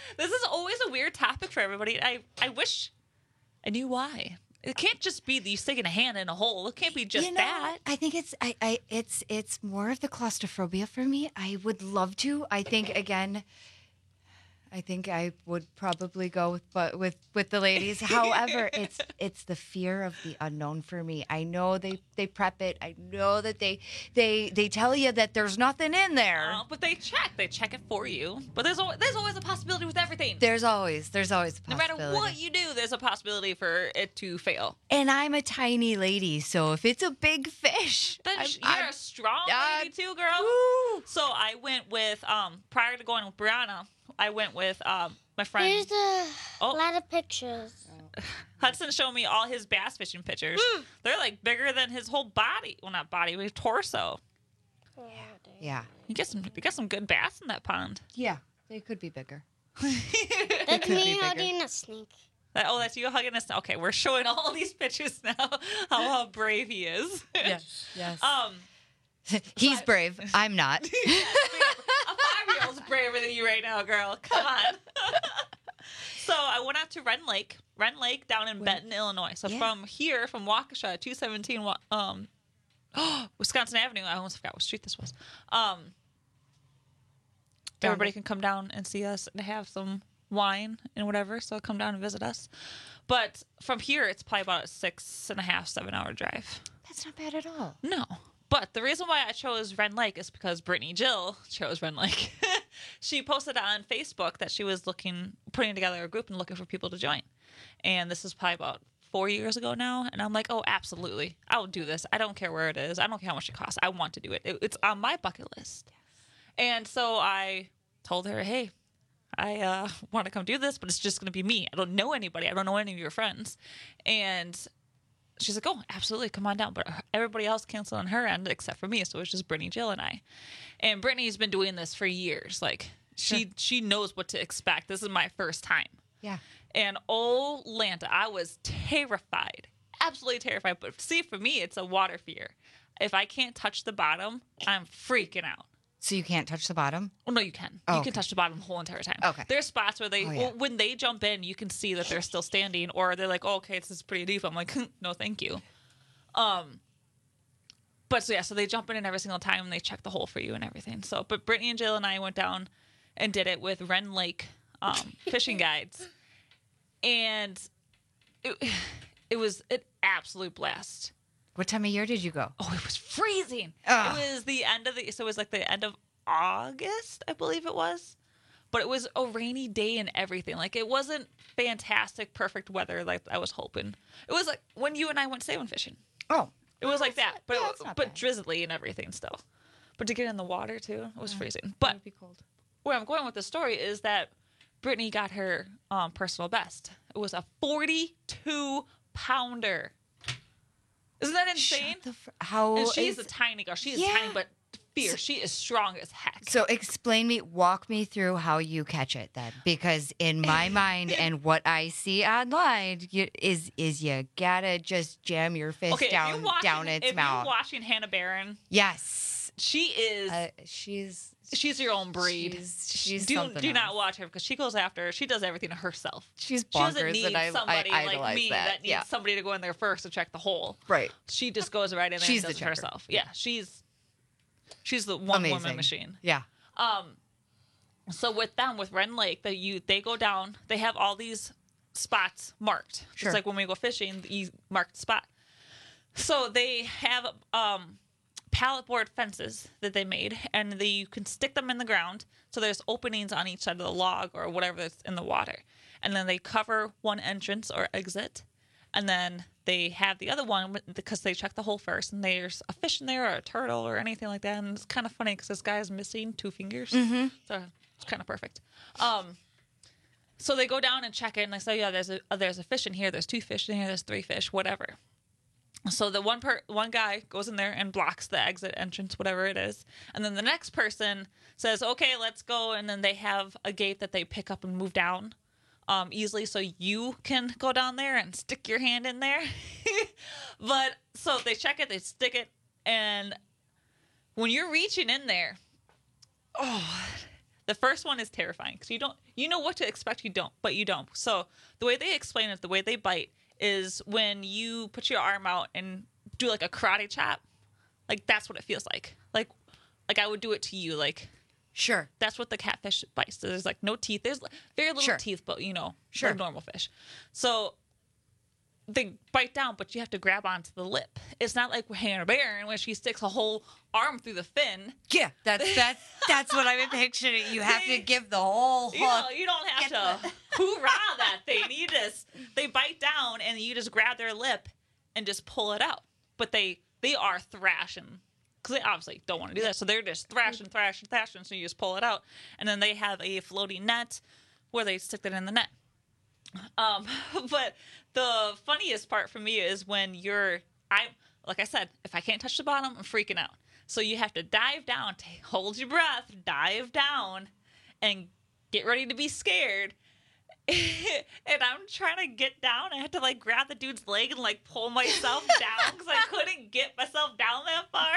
This is always a weird topic for everybody. I, I wish I knew why. It can't just be you sticking a hand in a hole. It can't be just You know, that. I think it's I, I it's it's more of the claustrophobia for me. I would love to. I think again I think I would probably go with but with, with the ladies. However, it's it's the fear of the unknown for me. I know they, they prep it. I know that they they they tell you that there's nothing in there. Uh, but they check. They check it for you. But there's always, there's always a possibility with everything. There's always there's always a No possibility. matter what you do, there's a possibility for it to fail. And I'm a tiny lady, so if it's a big fish, Then I'm- sh- you're I'm- a strong I'm- lady too, girl. So I went with um prior to going with Brianna, I went with um my friend. There's a Oh. lot of pictures. Hudson showed me all his bass fishing pictures. They're like bigger than his whole body. Well, not body, but his torso. Yeah. You get some, you get some good bass in that pond. Yeah, they could be bigger. That's could me be bigger. holding a snake. That, oh, that's you hugging us. Okay, we're showing all these pictures now. How, how brave he is. Yes. Yes. Um, He's brave. I'm not. a five-year-old's braver than you right now, girl. Come on. So I went out to Wren Lake, Wren Lake down in Benton, Illinois. So Yeah. from here, from Waukesha, two seventeen, Wa- um, Wisconsin Avenue. I almost forgot what street this was. Um, Down everybody to- can come down and see us and have some wine and whatever. So come down and visit us. But from here, it's probably about a six and a half, seven hour drive. That's not bad at all. No. But the reason why I chose Wren Lake is because Brittany Jill chose Wren Lake. She posted on Facebook that she was looking, putting together a group and looking for people to join. And this is probably about four years ago now. And I'm like, oh, absolutely. I will do this. I don't care where it is. I don't care how much it costs. I want to do it. it it's on my bucket list. And so I told her, hey, I uh, want to come do this, but it's just going to be me. I don't know anybody. I don't know any of your friends. And she's like, oh, absolutely, come on down. But everybody else canceled on her end except for me, so it was just Brittany, Jill, and I. And Brittany's been doing this for years. Like, she Sure. she knows what to expect. This is my first time. Yeah. And oh, Lanta, I was terrified, absolutely terrified. But see, for me, it's a water fear. If I can't touch the bottom, I'm freaking out. So you can't touch the bottom? Well, no, you can. Oh, you okay. can touch the bottom the whole entire time. Okay. There's spots where they, Oh, yeah. well, when they jump in, you can see that they're still standing, or they're like, oh, okay, this is pretty deep. I'm like, no, thank you. Um, but so yeah, so they jump in every single time and they check the hole for you and everything. So, but Brittany and Jill and I went down and did it with Wren Lake um, fishing guides, and it it was an absolute blast. What time of year did you go? Oh, it was freezing. Ugh. It was the end of the, so it was like the end of August, I believe it was. But it was a rainy day and everything. Like, it wasn't fantastic, perfect weather like I was hoping. It was like when you and I went salmon fishing. Oh. It was like that, but yeah, it, it's not but bad. drizzly and everything still. But to get in the water too, it was freezing. But It'd be cold. where I'm going with the story is that Brittany got her um, personal best. It was a forty-two pounder. Isn't that insane? The fr- how and she's is- a tiny girl. She is Yeah. tiny, but fierce. She is strong as heck. So explain me, walk me through how you catch it then, because in my mind and what I see online you, is is you gotta just jam your fist okay, if down you're watching, down its if mouth. you're watching Hannah Barron, Yes, she is. uh, she's she's your own breed. She's, she's do something do not else. watch her because she goes after. She does everything herself. She's She doesn't bonkers, need and I- I somebody like idolize me that, needs yeah. somebody to go in there first to check the hole. Right. She just goes right in there She's and the does it checker. herself. Yeah, she's she's the one woman Amazing. machine. Yeah. Um, so with them, with Wren Lake, that you they go down. They have all these spots marked. Sure. It's like when we go fishing, you mark the spot. So they have um pallet board fences that they made, and they you can stick them in the ground. So there's openings on each side of the log or whatever that's in the water, and then they cover one entrance or exit, and then they have the other one because they check the hole first, and there's a fish in there or a turtle or anything like that. And it's kind of funny because this guy is missing two fingers, Mm-hmm. so it's kind of perfect. Um, so they go down and check it, and they say, yeah, there's a uh, there's a fish in here, there's two fish in here, there's three fish, whatever. So the one per one guy goes in there and blocks the exit entrance, whatever it is, and then the next person says, okay, let's go, and then they have a gate that they pick up and move down um, easily, so you can go down there and stick your hand in there. But so they check it, they stick it, and when you're reaching in there, oh, The first one is terrifying because you don't, you know what to expect, you don't, but you don't. So the way they explain it, the way they bite is when you put your arm out and do like a karate chop, like that's what it feels like. Like, like I would do it to you, like. Sure. That's what the catfish bites. There's like no teeth. There's very little Sure. teeth, but you know, Sure. like normal fish. So they bite down, but you have to grab onto the lip. It's not like we're hanging a bear in which she sticks a whole arm through the fin. Yeah, that's that's that's what I'm picturing. You have to give the whole You, know, hook. you don't have to hoorah that thing. You just they bite down and you just grab their lip and just pull it out. But they they are thrashing. Because they obviously don't want to do that. So they're just thrashing, thrashing, thrashing. So you just pull it out. And then they have a floating net where they stick that in the net. Um, but the funniest part for me is when you're, I like I said, if I can't touch the bottom, I'm freaking out. So you have to dive down, take, hold your breath, dive down, and get ready to be scared. And I'm trying to get down. I had to like grab the dude's leg and like pull myself down because I couldn't get myself down that far.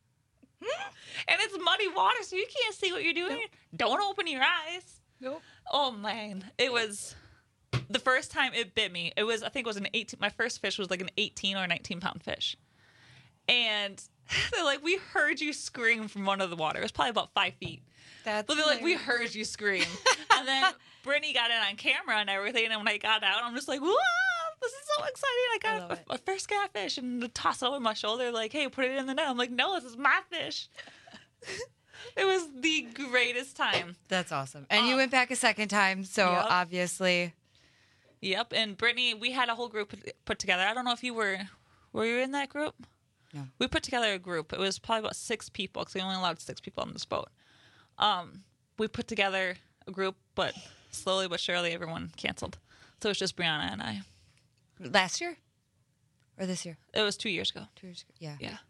And it's muddy water, so you can't see what you're doing. Nope. Don't open your eyes. Nope. Oh man, it was the first time it bit me. It was I think it was an eighteen. My first fish was like an eighteen or nineteen pound fish, and they're like, "We heard you scream from under the water." It was probably about five feet. That's but they're like, "We heard you scream," and then Brittany got it on camera and everything. And when I got out, I'm just like, "Whoa, this is so exciting! I got I a, a first catfish!" And the toss it over my shoulder, like, "Hey, put it in the net." I'm like, "No, this is my fish." It was the greatest time. That's awesome. And you Um, went back a second time, so yep. obviously. Yep. And Brittany, we had a whole group put- put together. I don't know if you were, were you in that group? No. We put together a group. It was probably about six people because we only allowed six people on this boat. Um, we put together a group, but slowly but surely everyone canceled. So it was just Brianna and I. Last year? Or this year? It was two years ago. Two years ago. Yeah. Yeah.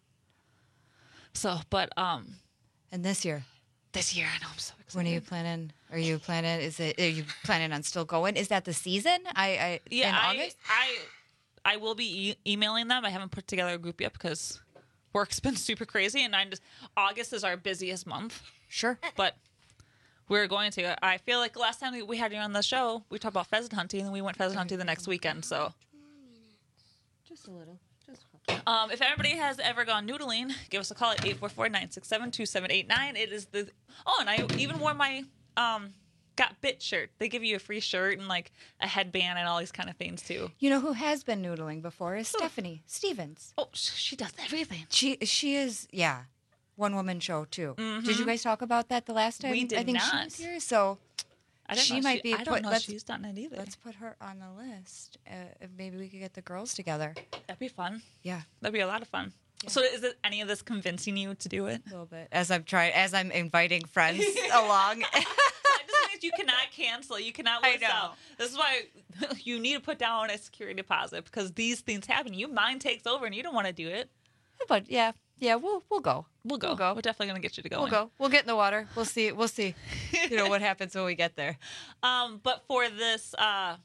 So, but um, And this year? this year, I know I'm so excited. When are you planning? Are you planning? Is it? Are you planning on still going? Is that the season? I, I Yeah, in I, August. I, I will be e- emailing them. I haven't put together a group yet because work's been super crazy, and I just August is our busiest month. Sure, but we're going to. I feel like the last time we had you on the show, we talked about pheasant hunting, and we went pheasant hunting the next weekend. So, Just a little. Just um, if everybody has ever gone noodling, give us a call at eight four four, nine six seven, two seven eight nine. It is the oh, and I even wore my um got bit shirt. They give you a free shirt and like a headband and all these kind of things too. You know who has been noodling before is Stephanie Stevens. Oh, she does everything. She she is yeah, one woman show too. Mhm. Did you guys talk about that the last time? We did I think she not. was here, so I didn't she know might she, be. I don't put, know let's, she's done it either. Let's put her on the list. Uh, if maybe we could get the girls together. That'd be fun. Yeah, that'd be a lot of fun. So is it any of this convincing you to do it? A little bit. As I'm trying, as I'm inviting friends along. So it just means you cannot cancel. You cannot I list know. out. This is why you need to put down a security deposit because these things happen. You mind takes over and you don't want to do it. But yeah, yeah, we'll we'll go. We'll go. We'll go. We're definitely gonna get you to go. We'll go. We'll get in the water. We'll see. We'll see. You know what happens when we get there. Um, but for this uh,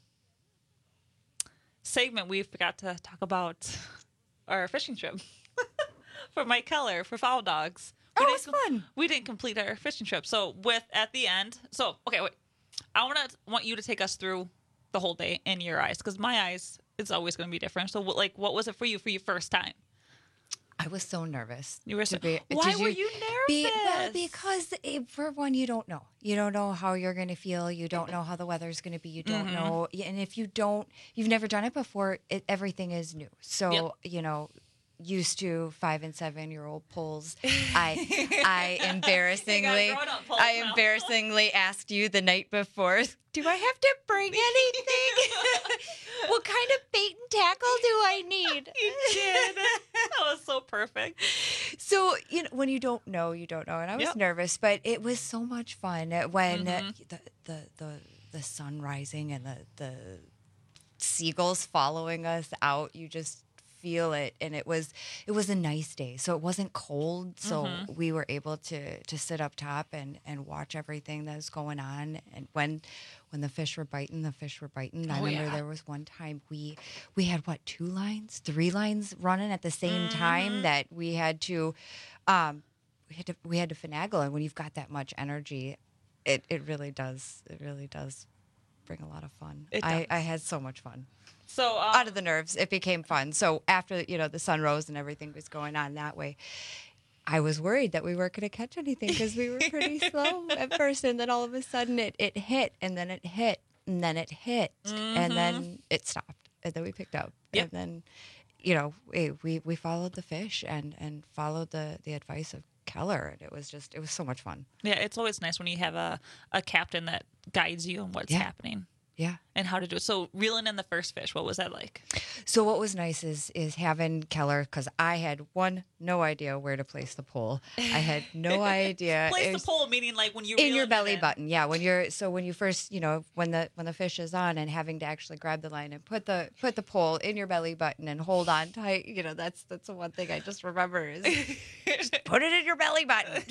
segment, we forgot to talk about our fishing trip for Mike Keller for Foul Dogs. We Oh, didn't it was fun. We didn't complete our fishing trip. So with at the end, so okay, wait. I want to want you to take us through the whole day in your eyes because my eyes is always going to be different. So what, like, what was it for you for your first time? I was so nervous. You were to so. be- Why did were you nervous? Be, well, because eh, for one, you don't know. You don't know how you're going to feel. You don't know how the weather's going to be. You don't Mhm. know. And if you don't, you've never done it before, it, everything is new. So, Yep. you know, used to five and seven year old pulls. I I embarrassingly grown-up pulls I now. embarrassingly asked you the night before, do I have to bring anything? What kind of bait and tackle do I need? You did. That was so perfect. So, you know, when you don't know, you don't know. And I was Yep. nervous, but it was so much fun when uh, Mhm. the, the, the, the sun rising and the, the seagulls following us out. You just feel it. And it was, it was a nice day. So it wasn't cold. So Mhm. we were able to, to sit up top and, and watch everything that was going on. And when, when the fish were biting, the fish were biting. I Oh, remember yeah. there was one time we, we had what, two lines, three lines running at the same time Mhm. that we had to, um, we had to, we had to finagle. And when you've got that much energy, it, it really does. It really does bring a lot of fun. It I, does. I had so much fun. So um, out of the nerves, it became fun. So after, you know, the sun rose and everything was going on that way, I was worried that we weren't going to catch anything because we were pretty slow at first. And then all of a sudden it, it hit, and then it hit, and then it hit, Mm-hmm. and then it stopped. And then we picked up. Yep. And then, you know, we, we, we followed the fish and, and followed the, the advice of Keller. And it was just, it was so much fun. Yeah, it's always nice when you have a, a captain that guides you on what's Yeah. happening. Yeah. And how to do it. So reeling in the first fish, what was that like? So what was nice is is having Keller, because I had one, no idea where to place the pole. I had no idea. Place It the was pole, meaning like when you're in your reeling it belly in. button. Yeah, when you're so when you first, you know, when the when the fish is on and having to actually grab the line and put the put the pole in your belly button and hold on tight. You know, that's that's the one thing I just remember is just put it in your belly button.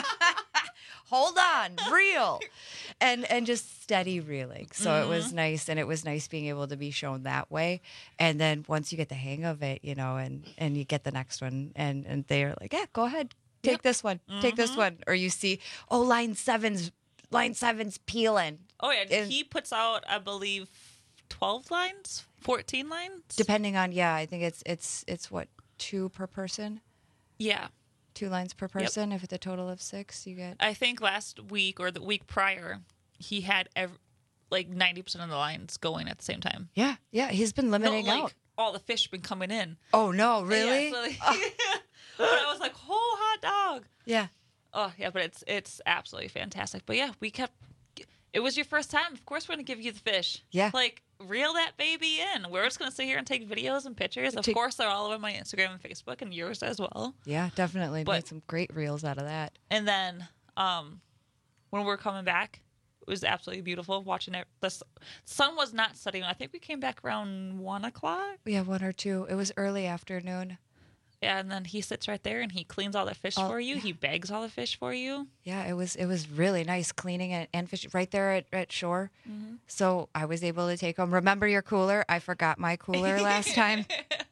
Hold on, reel, and and just steady reeling. So it was nice, and it was nice being able to be shown that way. And then once you get the hang of it, you know, and and you get the next one, and and they're like, yeah, go ahead, take Yep. this one, take this one, or you see, oh, line seven's line seven's peeling. Oh, yeah. And- He puts out, I believe, twelve lines, fourteen lines. Depending on, yeah, I think it's it's it's what, two per person, Yeah. two lines per person. If it's a total of six, you get. I think last week or the week prior, he had ev- like ninety percent of the lines going at the same time. Yeah, yeah, he's been limiting no, like, out. all the fish been coming in. Oh no, really? Yeah, so like- but I was like, oh, hot dog. Yeah. Oh, yeah, but it's it's absolutely fantastic. But yeah, we kept. It was your first time. Of course, we're going to give you the fish. Yeah. Like, reel that baby in. We're just going to sit here and take videos and pictures. Of Take- course, they're all over my Instagram and Facebook and yours as well. Yeah, definitely But- made some great reels out of that. And then um, when we were coming back, it was absolutely beautiful watching it. The s- sun was not setting. I think we came back around one o'clock. Yeah, one or two. It was early afternoon. Yeah, and then he sits right there and he cleans all the fish Oh, for you. He bags all the fish for you. Yeah, it was it was really nice cleaning it and fishing right there at, at shore. Mhm. So I was able to take home. Remember your cooler? I forgot my cooler last time.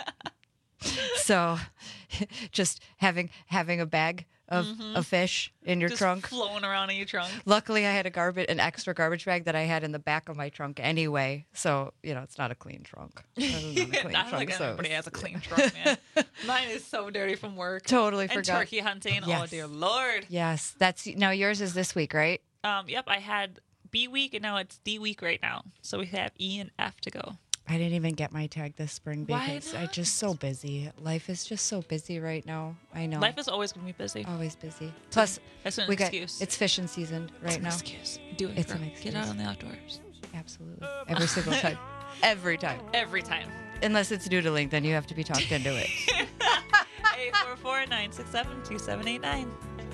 So just having having a bag of, Mhm. of fish in your Just trunk. flowing around in your trunk. Luckily, I had a garbage, an extra garbage bag that I had in the back of my trunk anyway. So you know, it's not a clean trunk. It's not a clean I don't trunk, think so anybody has a clean trunk, man. Mine is so dirty from work. Totally and forgot. turkey hunting. Oh Yes. dear Lord. Yes, that's now yours is this week, right? Um. Yep. I had B week and now it's D week right now. So we have E and F to go. I didn't even get my tag this spring Why because I'm just so busy. Life is just so busy right now. I know. Life is always going to be busy. always busy. Plus, That's an we got excuse. it's fishing season right It's an now. excuse. Do it. It's girl. an Get excuse. out in the outdoors. Absolutely, every single time, every time. Every time. Unless it's doodling, then you have to be talked into it. eight four four, nine six seven, two seven eight nine.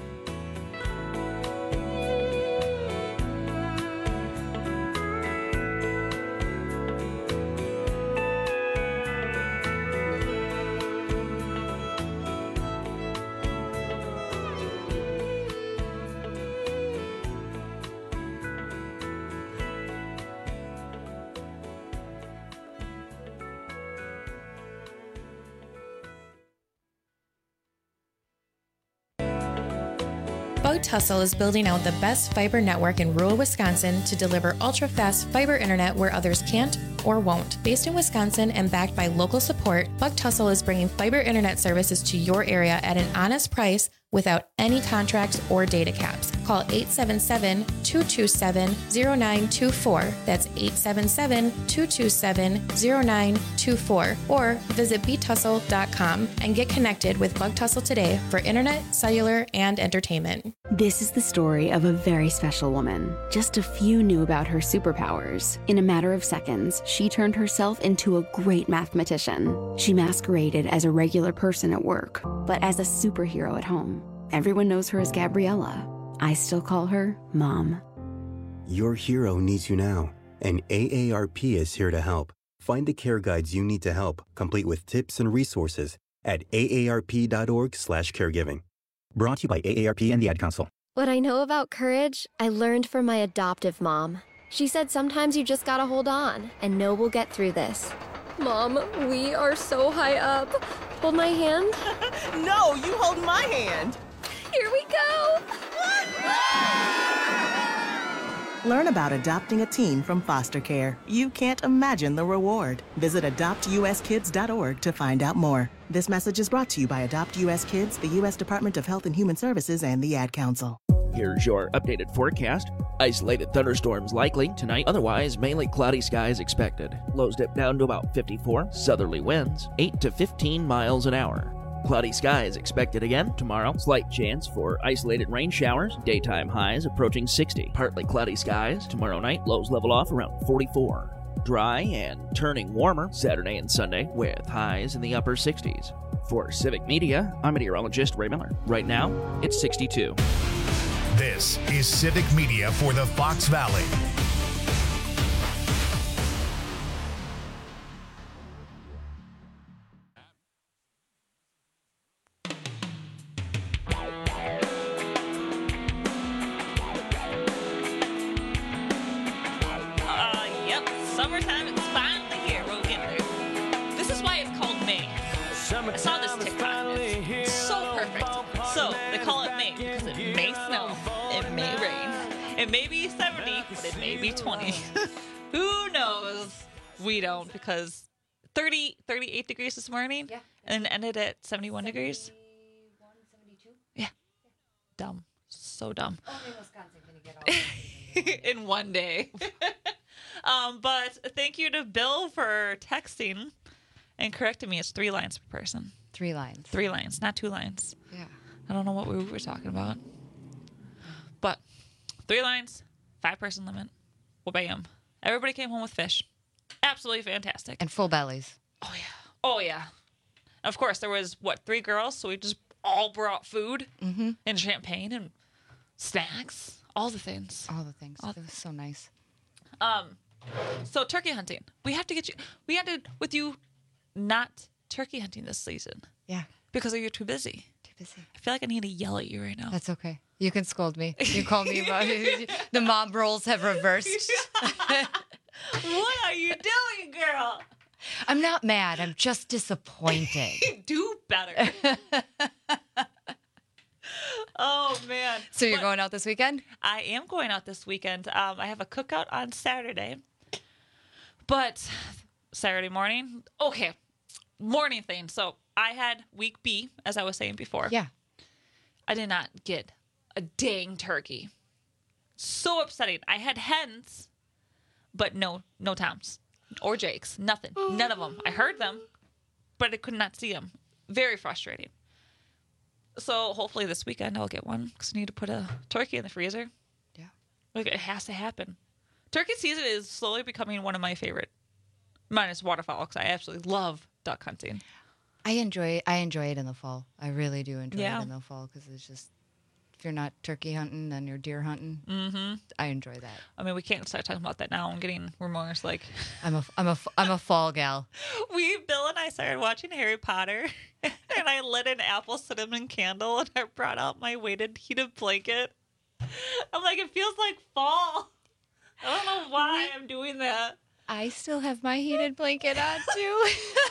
Bug Tussle is building out the best fiber network in rural Wisconsin to deliver ultra-fast fiber internet where others can't or won't. Based in Wisconsin and backed by local support, Bug Tussle is bringing fiber internet services to your area at an honest price without any contracts or data caps. Call eight seven seven, two two seven, zero nine two four. That's eight seven seven, two two seven, zero nine two four. Or visit b tussle dot com and get connected with Bug Tussle today for internet, cellular, and entertainment. This is the story of a very special woman. Just a few knew about her superpowers. In a matter of seconds, she turned herself into a great mathematician. She masqueraded as a regular person at work, but as a superhero at home. Everyone knows her as Gabriella. I still call her Mom. Your hero needs you now, and A A R P is here to help. Find the care guides you need to help, complete with tips and resources at A A R P dot org slash caregiving. Brought to you by A A R P and the Ad Council. What I know about courage, I learned from my adoptive mom. She said sometimes you just gotta hold on and know we'll get through this. Mom, we are so high up. Hold my hand. No, you hold my hand. Here we go. Learn about adopting a teen from foster care. You can't imagine the reward. Visit adopt u s kids dot org to find out more. This message is brought to you by Adopt U S Kids, the U S Department of Health and Human Services, and the Ad Council. Here's your updated forecast. Isolated thunderstorms likely tonight, otherwise mainly cloudy skies expected. Lows dip down to about fifty-four, southerly winds eight to fifteen miles an hour. Cloudy skies expected again tomorrow. Slight chance for isolated rain showers. Daytime highs approaching sixty. Partly cloudy skies tomorrow night. Lows level off around forty-four. Dry and turning warmer Saturday and Sunday with highs in the upper sixties. For Civic Media, I'm meteorologist Ray Miller. Right now, it's sixty-two. This is Civic Media for the Fox Valley. It may be seventy, but it may be twenty. Who knows? We don't, because thirty, thirty-eight degrees this morning, yeah, and ended at seventy-one degrees. seventy-one, seventy-two? Yeah. Dumb. So dumb. Only Wisconsin can get all in one day. um, but thank you to Bill for texting and correcting me. It's three lines per person. Three lines. Three lines, not two lines. Yeah. I don't know what we were talking about. But three lines, five person limit. Well, bam. Everybody came home with fish. Absolutely fantastic. And full bellies. Oh, yeah. Oh, yeah. Of course, there was, what, three girls? So we just all brought food mm-hmm. and champagne and snacks. All the things. All the things. All it was so nice. Um, So turkey hunting. We have to get you, we had to, with you not turkey hunting this season. Yeah. Because you're too busy. Too busy. I feel like I need to yell at you right now. That's okay. You can scold me. You call me about it. The mom roles have reversed. What are you doing, girl? I'm not mad. I'm just disappointed. Do better. Oh, man. So you're but going out this weekend? I am going out this weekend. Um, I have a cookout on Saturday. But Saturday morning, okay, morning thing. So I had week B, as I was saying before. Yeah. I did not get a dang turkey. So upsetting. I had hens, but no, no toms or jakes. Nothing. None of them. I heard them, but I could not see them. Very frustrating. So hopefully this weekend I'll get one because I need to put a turkey in the freezer. Yeah. Like, it has to happen. Turkey season is slowly becoming one of my favorite, minus waterfowl, because I absolutely love duck hunting. I enjoy I enjoy it in the fall. I really do enjoy Yeah. it in the fall because it's just, if you're not turkey hunting, then you're deer hunting. Mm-hmm. I enjoy that. I mean, we can't start talking about that now. I'm getting rumors like I'm a I'm a I'm a fall gal. we Bill and I started watching Harry Potter, and I lit an apple cinnamon candle, and I brought out my weighted heated blanket. I'm like, it feels like fall. I don't know why I'm doing that. I still have my heated blanket on too.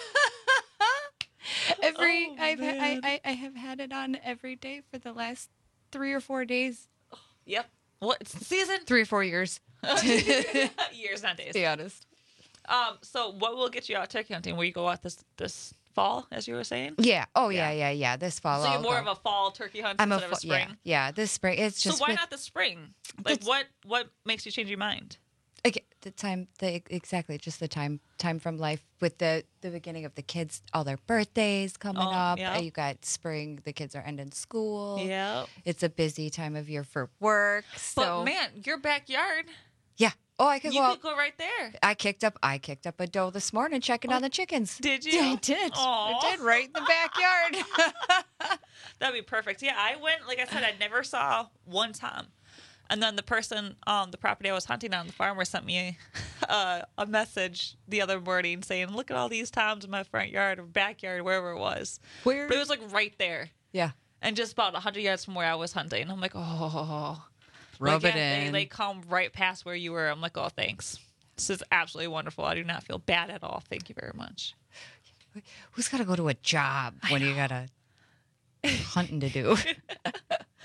every Oh, I've ha- I, man. I I have had it on every day for the last three or four days. Yep. What it's the season? Three or four years. Years, not days. To be honest. Um. So, what will get you out turkey hunting? Will you go out this this fall, as you were saying? Yeah. Oh yeah, yeah, yeah. This fall. So you're I'll more go. of a fall turkey hunt I'm a instead of a fa- spring. Yeah, yeah. This spring. It's just so why with- not the spring? Like, what what makes you change your mind? Okay, the time, the exactly, just the time, time from life with the the beginning of the kids, all their birthdays coming Oh, up. yeah. Uh, You got spring, the kids are ending school. Yeah. It's a busy time of year for work. So But man, your backyard, yeah. Oh, I could you go. could go right there. I kicked up. I kicked up a doe this morning, checking on the chickens. Did you? I did. Aw. I did right in the backyard. That'd be perfect. Yeah, I went. Like I said, I never saw one tom. And then the person on the property I was hunting on, the farmer, sent me uh, a message the other morning saying, "Look at all these toms in my front yard or backyard, wherever it was." Where? But it was like right there. Yeah. And just about one hundred yards from where I was hunting. I'm like, oh. Rub like, it yeah, in. They, they come right past where you were. I'm like, oh, thanks. This is absolutely wonderful. I do not feel bad at all. Thank you very much. Who's got to go to a job when you got a hunting to do?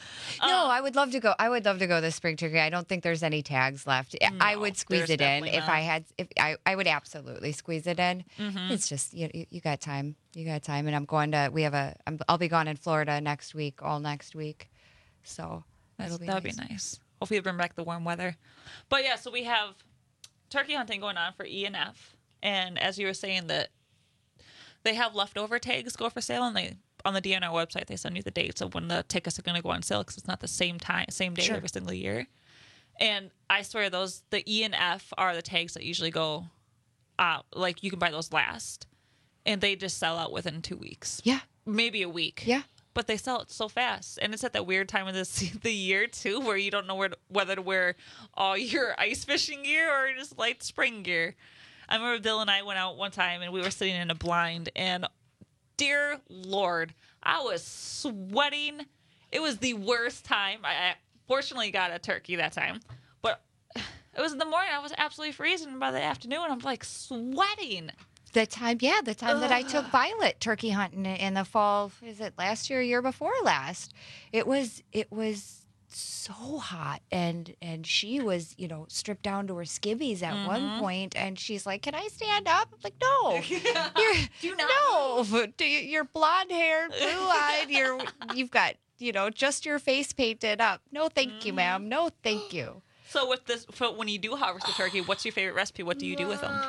No, I would love to go. I would love to go this spring turkey. I don't think there's any tags left. I No, would squeeze there's it in definitely if not. I had. If I, I would absolutely squeeze it in. Mhm. It's just you, you. You got time. You got time, and I'm going to. We have a. I'm, I'll be gone in Florida next week, all next week. So That's, that'll be that'd nice. be nice. Hopefully, they bring back the warm weather. But yeah, so we have turkey hunting going on for E and F, and as you were saying, that they have leftover tags go for sale, and they on the D N R website they send you the dates of when the tickets are going to go on sale because it's not the same time, same day Sure. every single year. And I swear those the E and F are the tags that usually go, uh, like you can buy those last, and they just sell out within two weeks. Yeah, maybe a week. Yeah. But they sell it so fast, and it's at that weird time of the se- the year too, where you don't know where to, whether to wear all your ice fishing gear or just light spring gear. I remember Bill and I went out one time, and we were sitting in a blind, and dear Lord, I was sweating. It was the worst time. I, I fortunately got a turkey that time, but it was in the morning. I was absolutely freezing. By the afternoon, I'm like sweating. The time, yeah, the time that I took Violet turkey hunting in the fall, is it last year or year before last? It was it was so hot, and and she was, you know, stripped down to her skivvies at one Mhm. Mm-hmm. and she's like, "Can I stand up?" I'm like, "No, you're, Do not no, do you, you're blonde haired, blue eyed, you're you've got, you know, just your face painted up. No, thank you, ma'am. No, thank you." So with this, so when you do harvest a turkey, what's your favorite recipe? What do you do with them?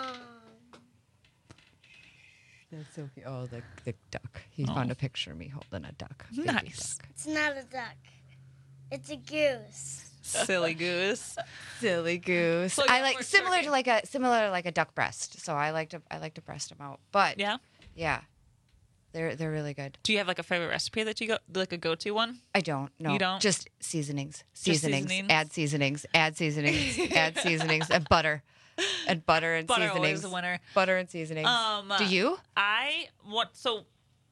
That's so cute. Oh, the the duck. He Oh. found a picture of me holding a duck. Baby Nice. duck. It's not a duck. It's a goose. Silly goose. Silly goose. So you I have like more similar turkey. to like a similar to like a duck breast. So I like to I like to breast them out. But Yeah. yeah, they're they're really good. Do you have like a favorite recipe that you go like a go-to one? I don't. No, You don't? Just seasonings. Just Seasonings. seasonings? Add seasonings. Add seasonings. add seasonings and butter, and butter and Butter seasonings. always the winner. Butter and seasonings. Um, Do you? I want so.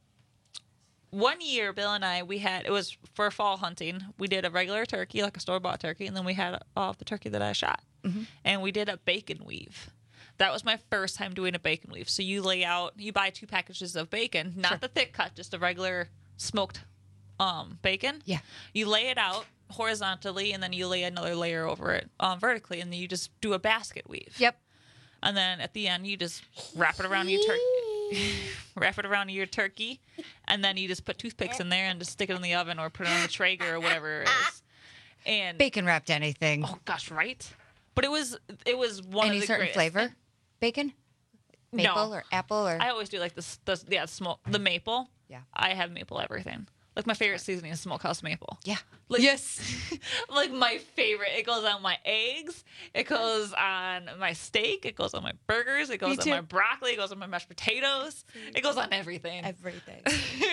One year, Bill and I, we had it was for fall hunting. We did a regular turkey, like a store bought turkey, and then we had uh, the turkey that I shot, Mhm. and we did a bacon weave. That was my first time doing a bacon weave. So you lay out, you buy two packages of bacon, not the thick cut, just a regular smoked um, bacon. Yeah. You lay it out horizontally, and then you lay another layer over it um, vertically, and then you just do a basket weave. Yep. And then at the end, you just wrap it around your turkey, wrap it around your turkey, and then you just put toothpicks in there and just stick it in the oven or put it on the Traeger or whatever it is. And Bacon wrapped anything. oh gosh, right? But it was it was one Any of the certain greatest. flavor? Bacon? Maple No. or apple or? I always do like this, the yeah, smoke the maple. Yeah. I have maple everything. Like my favorite seasoning is smokehouse maple. Yeah. Like, Yes. like my favorite. It goes on my eggs. It goes on my steak. It goes on my burgers. It goes on too. my broccoli. It goes on my mashed potatoes. It goes on everything. Everything.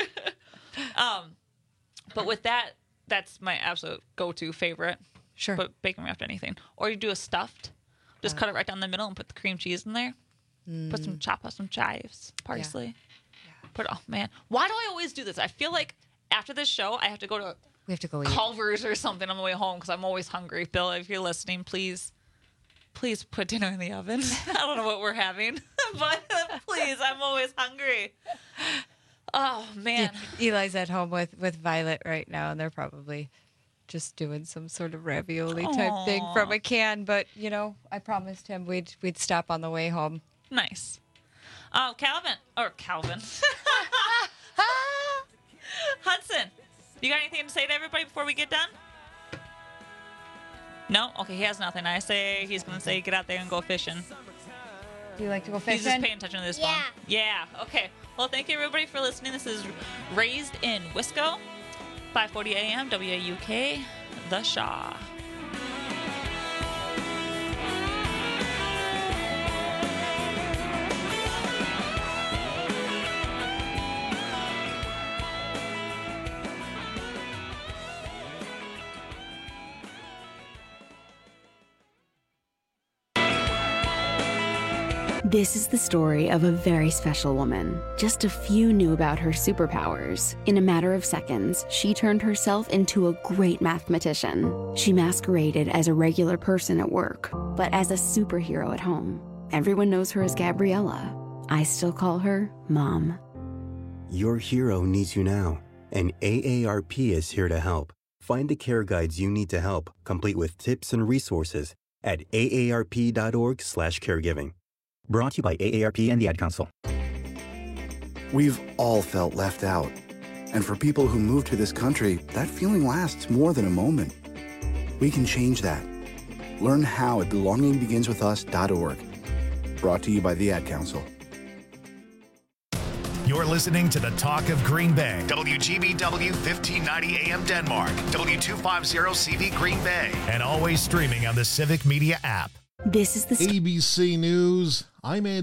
um, but with that, that's my absolute go-to favorite. Sure. But bacon wrapped anything, or you do a stuffed. Just Uh, cut it right down the middle and put the cream cheese in there. Put some Mm. chop up some chives, parsley. Put oh man, why do I always do this? I feel like after this show, I have to go to We have to go eat. Culver's or something on the way home because I'm always hungry. Bill, if you're listening, please, please put dinner in the oven. I don't know what we're having, but please, I'm always hungry. Oh man, Eli's at home with, with Violet right now, and they're probably just doing some sort of ravioli type thing from a can. But you know, I promised him we'd we'd stop on the way home. nice. Oh, Calvin or Calvin, Hudson, you got anything to say to everybody before we get done? No? Okay, he has nothing. I say he's going to say get out there and go fishing. Do you like to go He's just fishing? paying attention to this Yeah. phone. Yeah. Okay. Well, thank you everybody for listening. This is Raised in Wisco, five forty A M W A U K, The Shaw. This is the story of a very special woman. Just a few knew about her superpowers. In a matter of seconds, she turned herself into a great mathematician. She masqueraded as a regular person at work, but as a superhero at home. Everyone knows her as Gabriella. I still call her Mom. Your hero needs you now, and A A R P is here to help. Find the care guides you need to help, complete with tips and resources at A A R P dot org slash caregiving. Brought to you by A A R P and the Ad Council. We've all felt left out. And for people who move to this country, that feeling lasts more than a moment. We can change that. Learn how at belonging begins with us dot org. Brought to you by the Ad Council. You're listening to the Talk of Green Bay. W G B W fifteen ninety A M Denmark. W two fifty C V Green Bay. And always streaming on the Civic Media app. This is the A B C News. I'm Andy